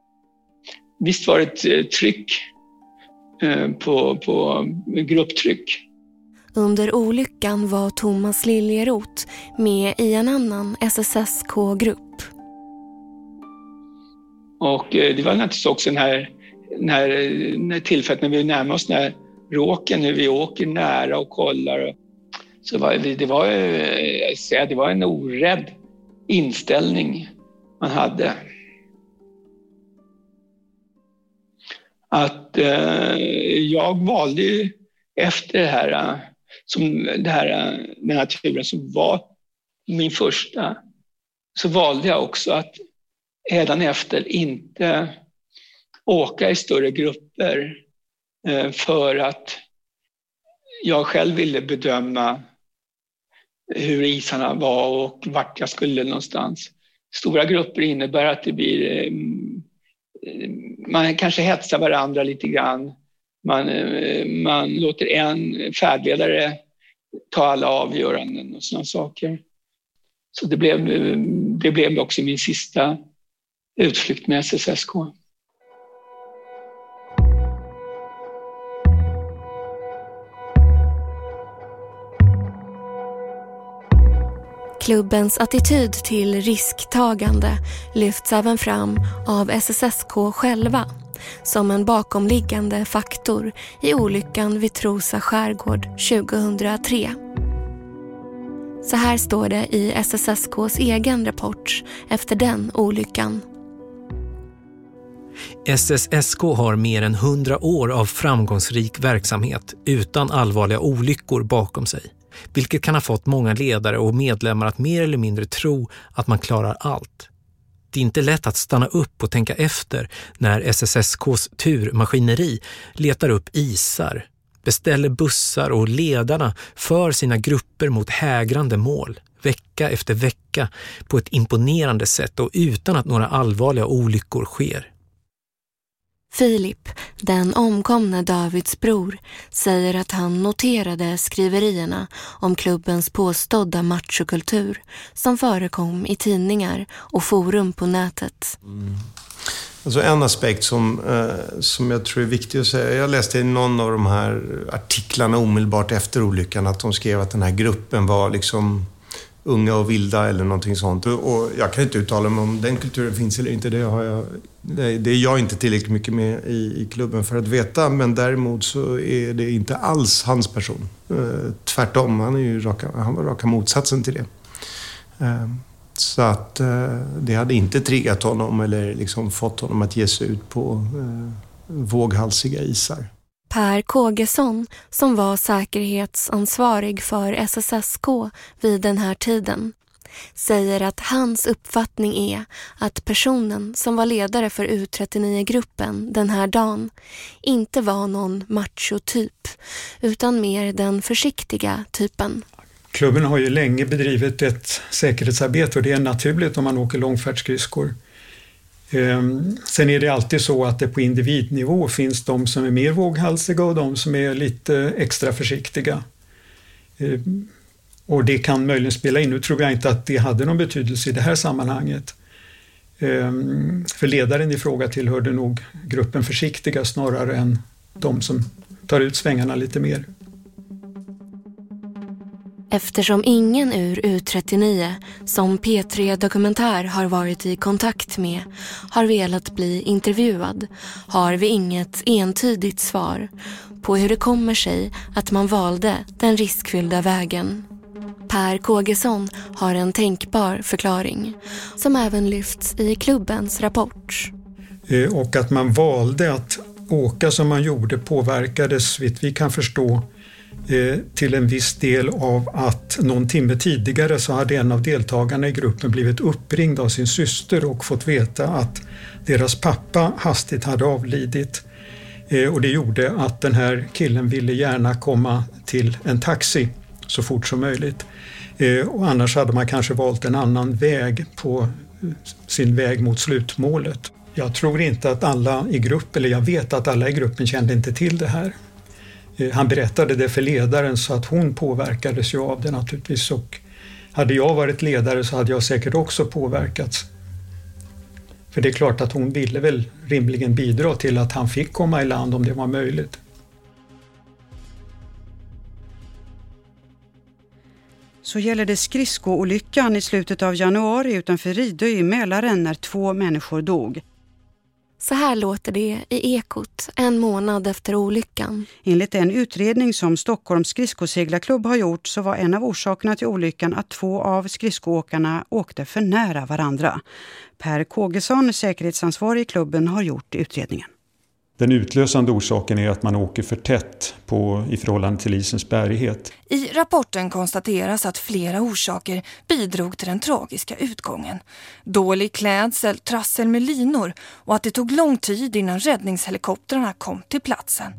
Speaker 11: Visst var det ett tryck eh, på, på grupptryck.
Speaker 1: Under olyckan var Thomas Liljeroth med i en annan S S S K-grupp.
Speaker 11: Och eh, det var naturligtvis också den här, den här, den här tillfället när vi närmar oss när råken, hur vi åker nära och kollar. Så var det, det, var, det var en orädd inställning man hade. Att eh, jag valde ju efter det här, som det här, den här turen som var min första, så valde jag också att hädanefter inte åka i större grupper. För att jag själv ville bedöma hur isarna var och vart jag skulle någonstans. Stora grupper innebär att det blir, man kanske hetsar varandra lite grann. Man, man låter en färdledare ta alla avgöranden och sådana saker. Så det blev, det blev också min sista utflykt med S S S K.
Speaker 1: Klubbens attityd till risktagande lyfts även fram av S S S K själva som en bakomliggande faktor i olyckan vid Trosa skärgård tjugohundratre. Så här står det i S S S K:s egen rapport efter den olyckan.
Speaker 16: S S S K har mer än hundra år av framgångsrik verksamhet utan allvarliga olyckor bakom sig. Vilket kan ha fått många ledare och medlemmar att mer eller mindre tro att man klarar allt. Det är inte lätt att stanna upp och tänka efter när S S S K:s turmaskineri letar upp isar, beställer bussar och ledarna för sina grupper mot hägrande mål, vecka efter vecka på ett imponerande sätt och utan att några allvarliga olyckor sker.
Speaker 1: Filip, den omkomne Davids bror, säger att han noterade skriverierna om klubbens påstådda machokultur som förekom i tidningar och forum på nätet.
Speaker 4: Mm. Alltså en aspekt som, eh, som jag tror är viktig att säga. Jag läste i någon av de här artiklarna omedelbart efter olyckan att de skrev att den här gruppen var liksom unga och vilda eller någonting sånt. Och jag kan inte uttala mig om den kulturen finns eller inte. Det, har jag, det är jag inte tillräckligt mycket med i, i klubben för att veta. Men däremot så är det inte alls hans person. Eh, tvärtom, han, är ju raka, han var raka motsatsen till det. Eh, så att eh, det hade inte triggat honom eller liksom fått honom att ge sig ut på eh, våghalsiga isar.
Speaker 1: Per Kågesson, som var säkerhetsansvarig för S S S K vid den här tiden, säger att hans uppfattning är att personen som var ledare för U trettionio-gruppen den här dagen inte var någon machotyp utan mer den försiktiga typen.
Speaker 9: Klubben har ju länge bedrivit ett säkerhetsarbete och det är naturligt om man åker långfärdsskridskor. Sen är det alltid så att det på individnivå finns de som är mer våghalsiga och de som är lite extra försiktiga. Och det kan möjligen spela in. Nu tror jag inte att det hade någon betydelse i det här sammanhanget. För ledaren i fråga tillhörde nog gruppen försiktiga snarare än de som tar ut svängarna lite mer.
Speaker 1: Eftersom ingen ur U trettionio som P tre Dokumentär har varit i kontakt med har velat bli intervjuad har vi inget entydigt svar på hur det kommer sig att man valde den riskfyllda vägen. Per Kågesson har en tänkbar förklaring som även lyfts i klubbens rapport.
Speaker 9: Och att man valde att åka som man gjorde påverkades, vet vi kan förstå, till en viss del av att någon timme tidigare så hade en av deltagarna i gruppen blivit uppringd av sin syster och fått veta att deras pappa hastigt hade avlidit. Och det gjorde att den här killen ville gärna komma till en taxi så fort som möjligt. Och annars hade man kanske valt en annan väg på sin väg mot slutmålet. Jag tror inte att alla i gruppen, eller jag vet att alla i gruppen kände inte till det här. Han berättade det för ledaren så att hon påverkades ju av det naturligtvis, och hade jag varit ledare så hade jag säkert också påverkats. För det är klart att hon ville väl rimligen bidra till att han fick komma i land om det var möjligt.
Speaker 17: Så gäller det skridskoolyckan i slutet av januari utanför Ridö i Mälaren när två människor dog.
Speaker 1: Så här låter det i Ekot en månad efter olyckan.
Speaker 17: Enligt en utredning som Stockholms skridskoseglarklubb har gjort så var en av orsakerna till olyckan att två av skridskoåkarna åkte för nära varandra. Per Kågesson, säkerhetsansvarig i klubben, har gjort utredningen.
Speaker 9: Den utlösande orsaken är att man åker för tätt på, i förhållande till isens bärighet.
Speaker 18: I rapporten konstateras att flera orsaker bidrog till den tragiska utgången. Dålig klädsel, trassel med linor och att det tog lång tid innan räddningshelikoptrarna kom till platsen.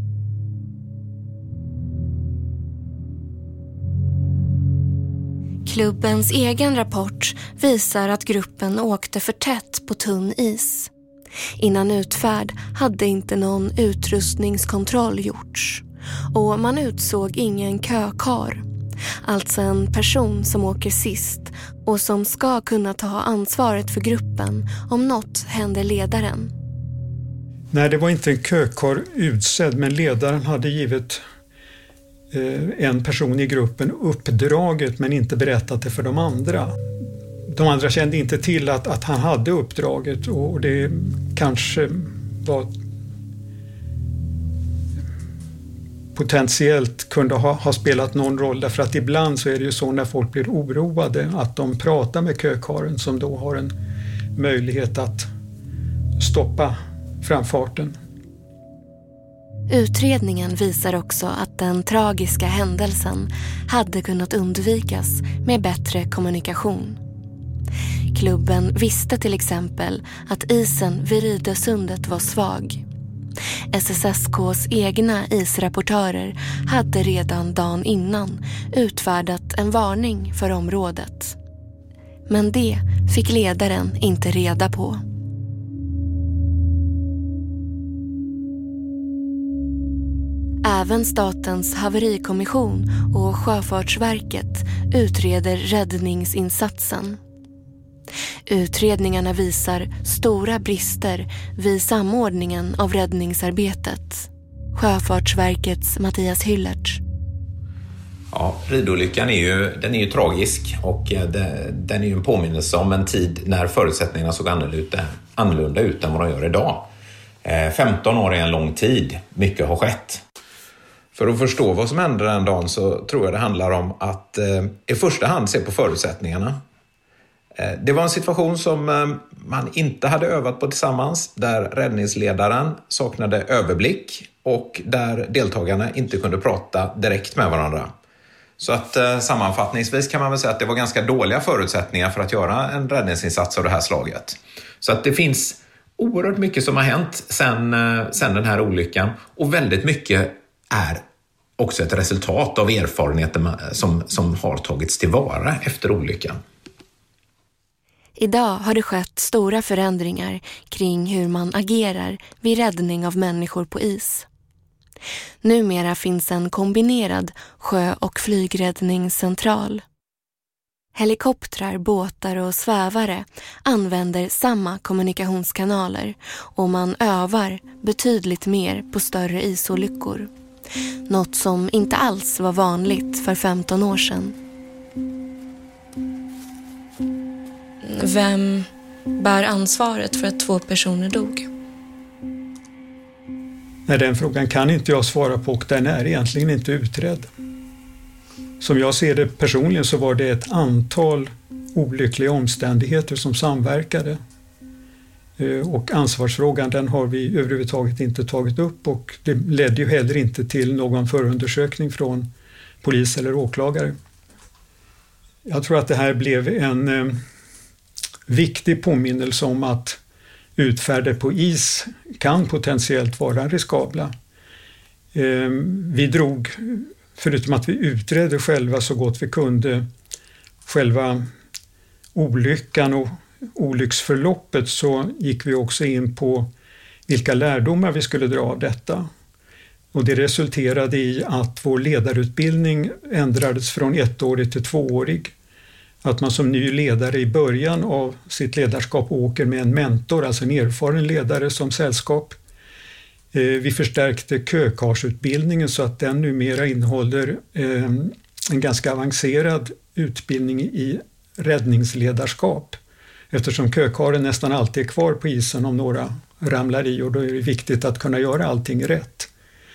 Speaker 1: Klubbens egen rapport visar att gruppen åkte för tätt på tunn is. Innan utfärd hade inte någon utrustningskontroll gjorts och man utsåg ingen kökar, alltså en person som åker sist och som ska kunna ta ansvaret för gruppen om något händer ledaren.
Speaker 9: Nej, det var inte en kökar utsedd, men ledaren hade givit eh, en person i gruppen uppdraget men inte berättat det för de andra. De andra kände inte till att, att han hade uppdraget, och det kanske var potentiellt kunde ha, ha spelat någon roll, därför att ibland så är det ju så när folk blir oroade att de pratar med kökaren som då har en möjlighet att stoppa framfarten.
Speaker 1: Utredningen visar också att den tragiska händelsen hade kunnat undvikas med bättre kommunikation. Klubben visste till exempel att isen vid Ridösundet var svag. S S S K:s egna israpportörer hade redan dagen innan utfärdat en varning för området. Men det fick ledaren inte reda på. Även Statens haverikommission och Sjöfartsverket utreder räddningsinsatsen. Utredningarna visar stora brister vid samordningen av räddningsarbetet. Sjöfartsverkets Mattias Hyllertz.
Speaker 13: Ja, ridolyckan är ju, den är ju tragisk och det, den är ju en påminnelse om en tid när förutsättningarna såg annorlunda, annorlunda ut än vad de gör idag. femton år är en lång tid, mycket har skett. För att förstå vad som hände den dagen så tror jag det handlar om att eh, i första hand se på förutsättningarna. Eh, det var en situation som eh, man inte hade övat på tillsammans, där räddningsledaren saknade överblick och där deltagarna inte kunde prata direkt med varandra. Så att eh, sammanfattningsvis kan man väl säga att det var ganska dåliga förutsättningar för att göra en räddningsinsats av det här slaget. Så att det finns oerhört mycket som har hänt sen, eh, sen den här olyckan, och väldigt mycket är också ett resultat av erfarenheter som, som har tagits tillvara efter olyckan.
Speaker 1: Idag har det skett stora förändringar kring hur man agerar vid räddning av människor på is. Numera finns en kombinerad sjö- och flygräddningscentral. Helikoptrar, båtar och svävare använder samma kommunikationskanaler och man övar betydligt mer på större isolyckor. Något som inte alls var vanligt för femton år sedan. Vem bär ansvaret för att två personer dog?
Speaker 9: Nej, den frågan kan inte jag svara på och den är egentligen inte utredd. Som jag ser det personligen så var det ett antal olyckliga omständigheter som samverkade. Och ansvarsfrågan, den har vi överhuvudtaget inte tagit upp och det ledde ju heller inte till någon förundersökning från polis eller åklagare. Jag tror att det här blev en eh, viktig påminnelse om att utfärder på is kan potentiellt vara riskabla. Eh, vi drog, förutom att vi utredde själva så gott vi kunde, själva olyckan och olycksförloppet, så gick vi också in på vilka lärdomar vi skulle dra av detta. Och det resulterade i att vår ledarutbildning ändrades från ettårig till tvåårig. Att man som ny ledare i början av sitt ledarskap åker med en mentor, alltså en erfaren ledare som sällskap. Vi förstärkte kökarsutbildningen så att den numera innehåller en ganska avancerad utbildning i räddningsledarskap. Eftersom kökaren nästan alltid är kvar på isen om några ramlar i, och då är det viktigt att kunna göra allting rätt.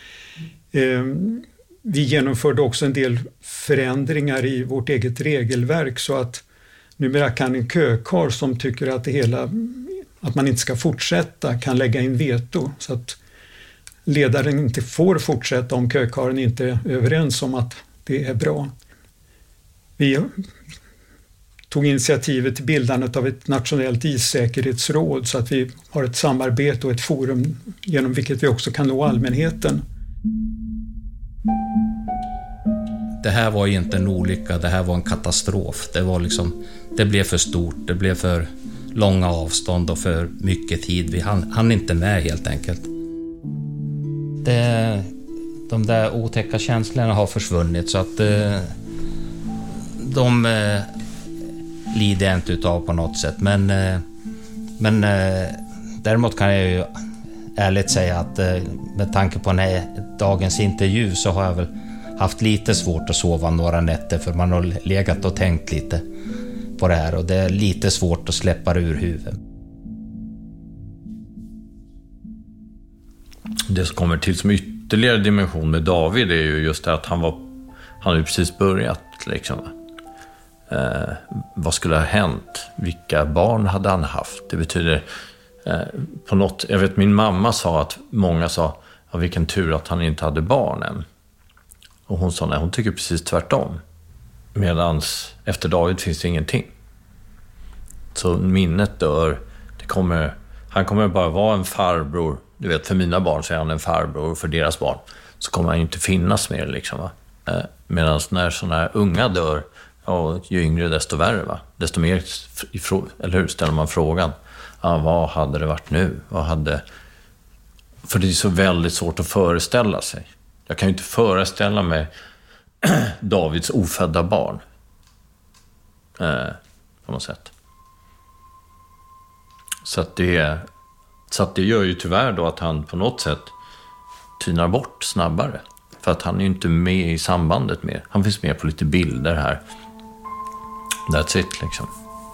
Speaker 9: Vi genomförde också en del förändringar i vårt eget regelverk så att numera kan en kökar som tycker att det hela, att man inte ska fortsätta, kan lägga in veto så att ledaren inte får fortsätta om kökaren inte är överens om att det är bra. Vi tog initiativet till bildandet av ett nationellt issäkerhetsråd så att vi har ett samarbete och ett forum genom vilket vi också kan nå allmänheten.
Speaker 3: Det här var ju inte en olycka, det här var en katastrof. Det var liksom, det blev för stort, det blev för långa avstånd och för mycket tid. Vi hann, hann inte med helt enkelt. Det, de där otäcka känslorna har försvunnit så att eh, de eh, lider jag inte utav på något sätt. Men, eh, men eh, däremot kan jag ju ärligt säga att eh, med tanke på den här dagens intervju så har jag väl haft lite svårt att sova några nätter för man har legat och tänkt lite på det här och det är lite svårt att släppa det ur huvudet.
Speaker 8: Det som kommer till som ytterligare dimension med David är ju just det att han var han har ju precis börjat liksom. Eh, vad skulle ha hänt? Vilka barn hade han haft? Det betyder eh, på något, jag vet min mamma sa att många sa ja, vilken tur att han inte hade barn än. Och hon sa nej, hon tycker precis tvärtom. Medans efter David finns det ingenting. Så minnet dör. Det kommer, han kommer bara vara en farbror du vet, för mina barn så är han en farbror och för deras barn så kommer han ju inte finnas mer liksom, va. Eh, Medan när sådana här unga dör, ja, ju yngre desto värre, va. Desto mer, eller hur, ställer man frågan. Ja, vad hade det varit nu? Vad hade... För det är så väldigt svårt att föreställa sig. Jag kan ju inte föreställa mig Davids ofödda barn. Eh, på något sätt. Så att, det, så att det gör ju tyvärr då att han på något sätt tynar bort snabbare. För att han är ju inte med i sambandet med. Han finns med på lite bilder här. That's it liksom.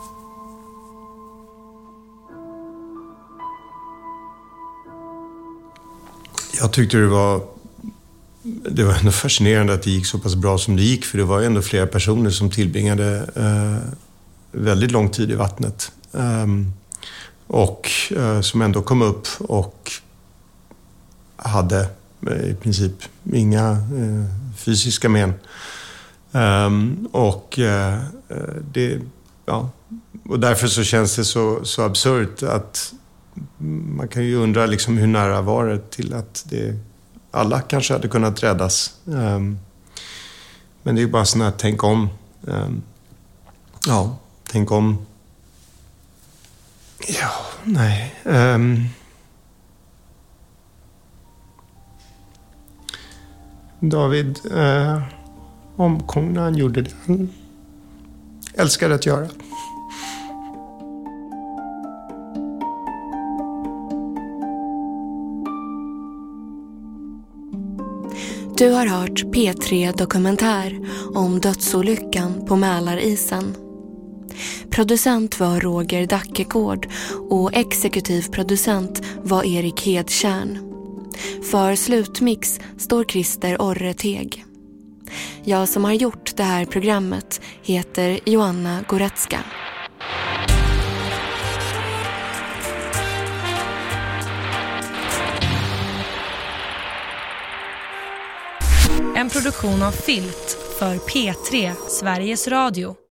Speaker 4: Jag tyckte det var det var ändå fascinerande att det gick så pass bra som det gick, för det var ändå flera personer som tillbringade eh, väldigt lång tid i vattnet. Um, och eh, som ändå kom upp och hade eh, i princip inga eh, fysiska men. Um, och eh, det ja, och därför så känns det så, så absurt att man kan ju undra liksom hur nära var det till att det, alla kanske hade kunnat räddas. Um, men det är ju bara sån här, tänk om. Um, ja, tänk om. Ja, nej. Um, David uh, omkom när han gjorde det. Han älskade att göra.
Speaker 1: Du har hört P tre Dokumentär om dödsolyckan på Mälarisen. Producent var Roger Dackegård och exekutiv producent var Erik Hedtjärn. För slutmix står Christer Orreteg. Jag som har gjort det här programmet heter Joanna Goretzka.
Speaker 19: En produktion av Filt för P tre, Sveriges Radio.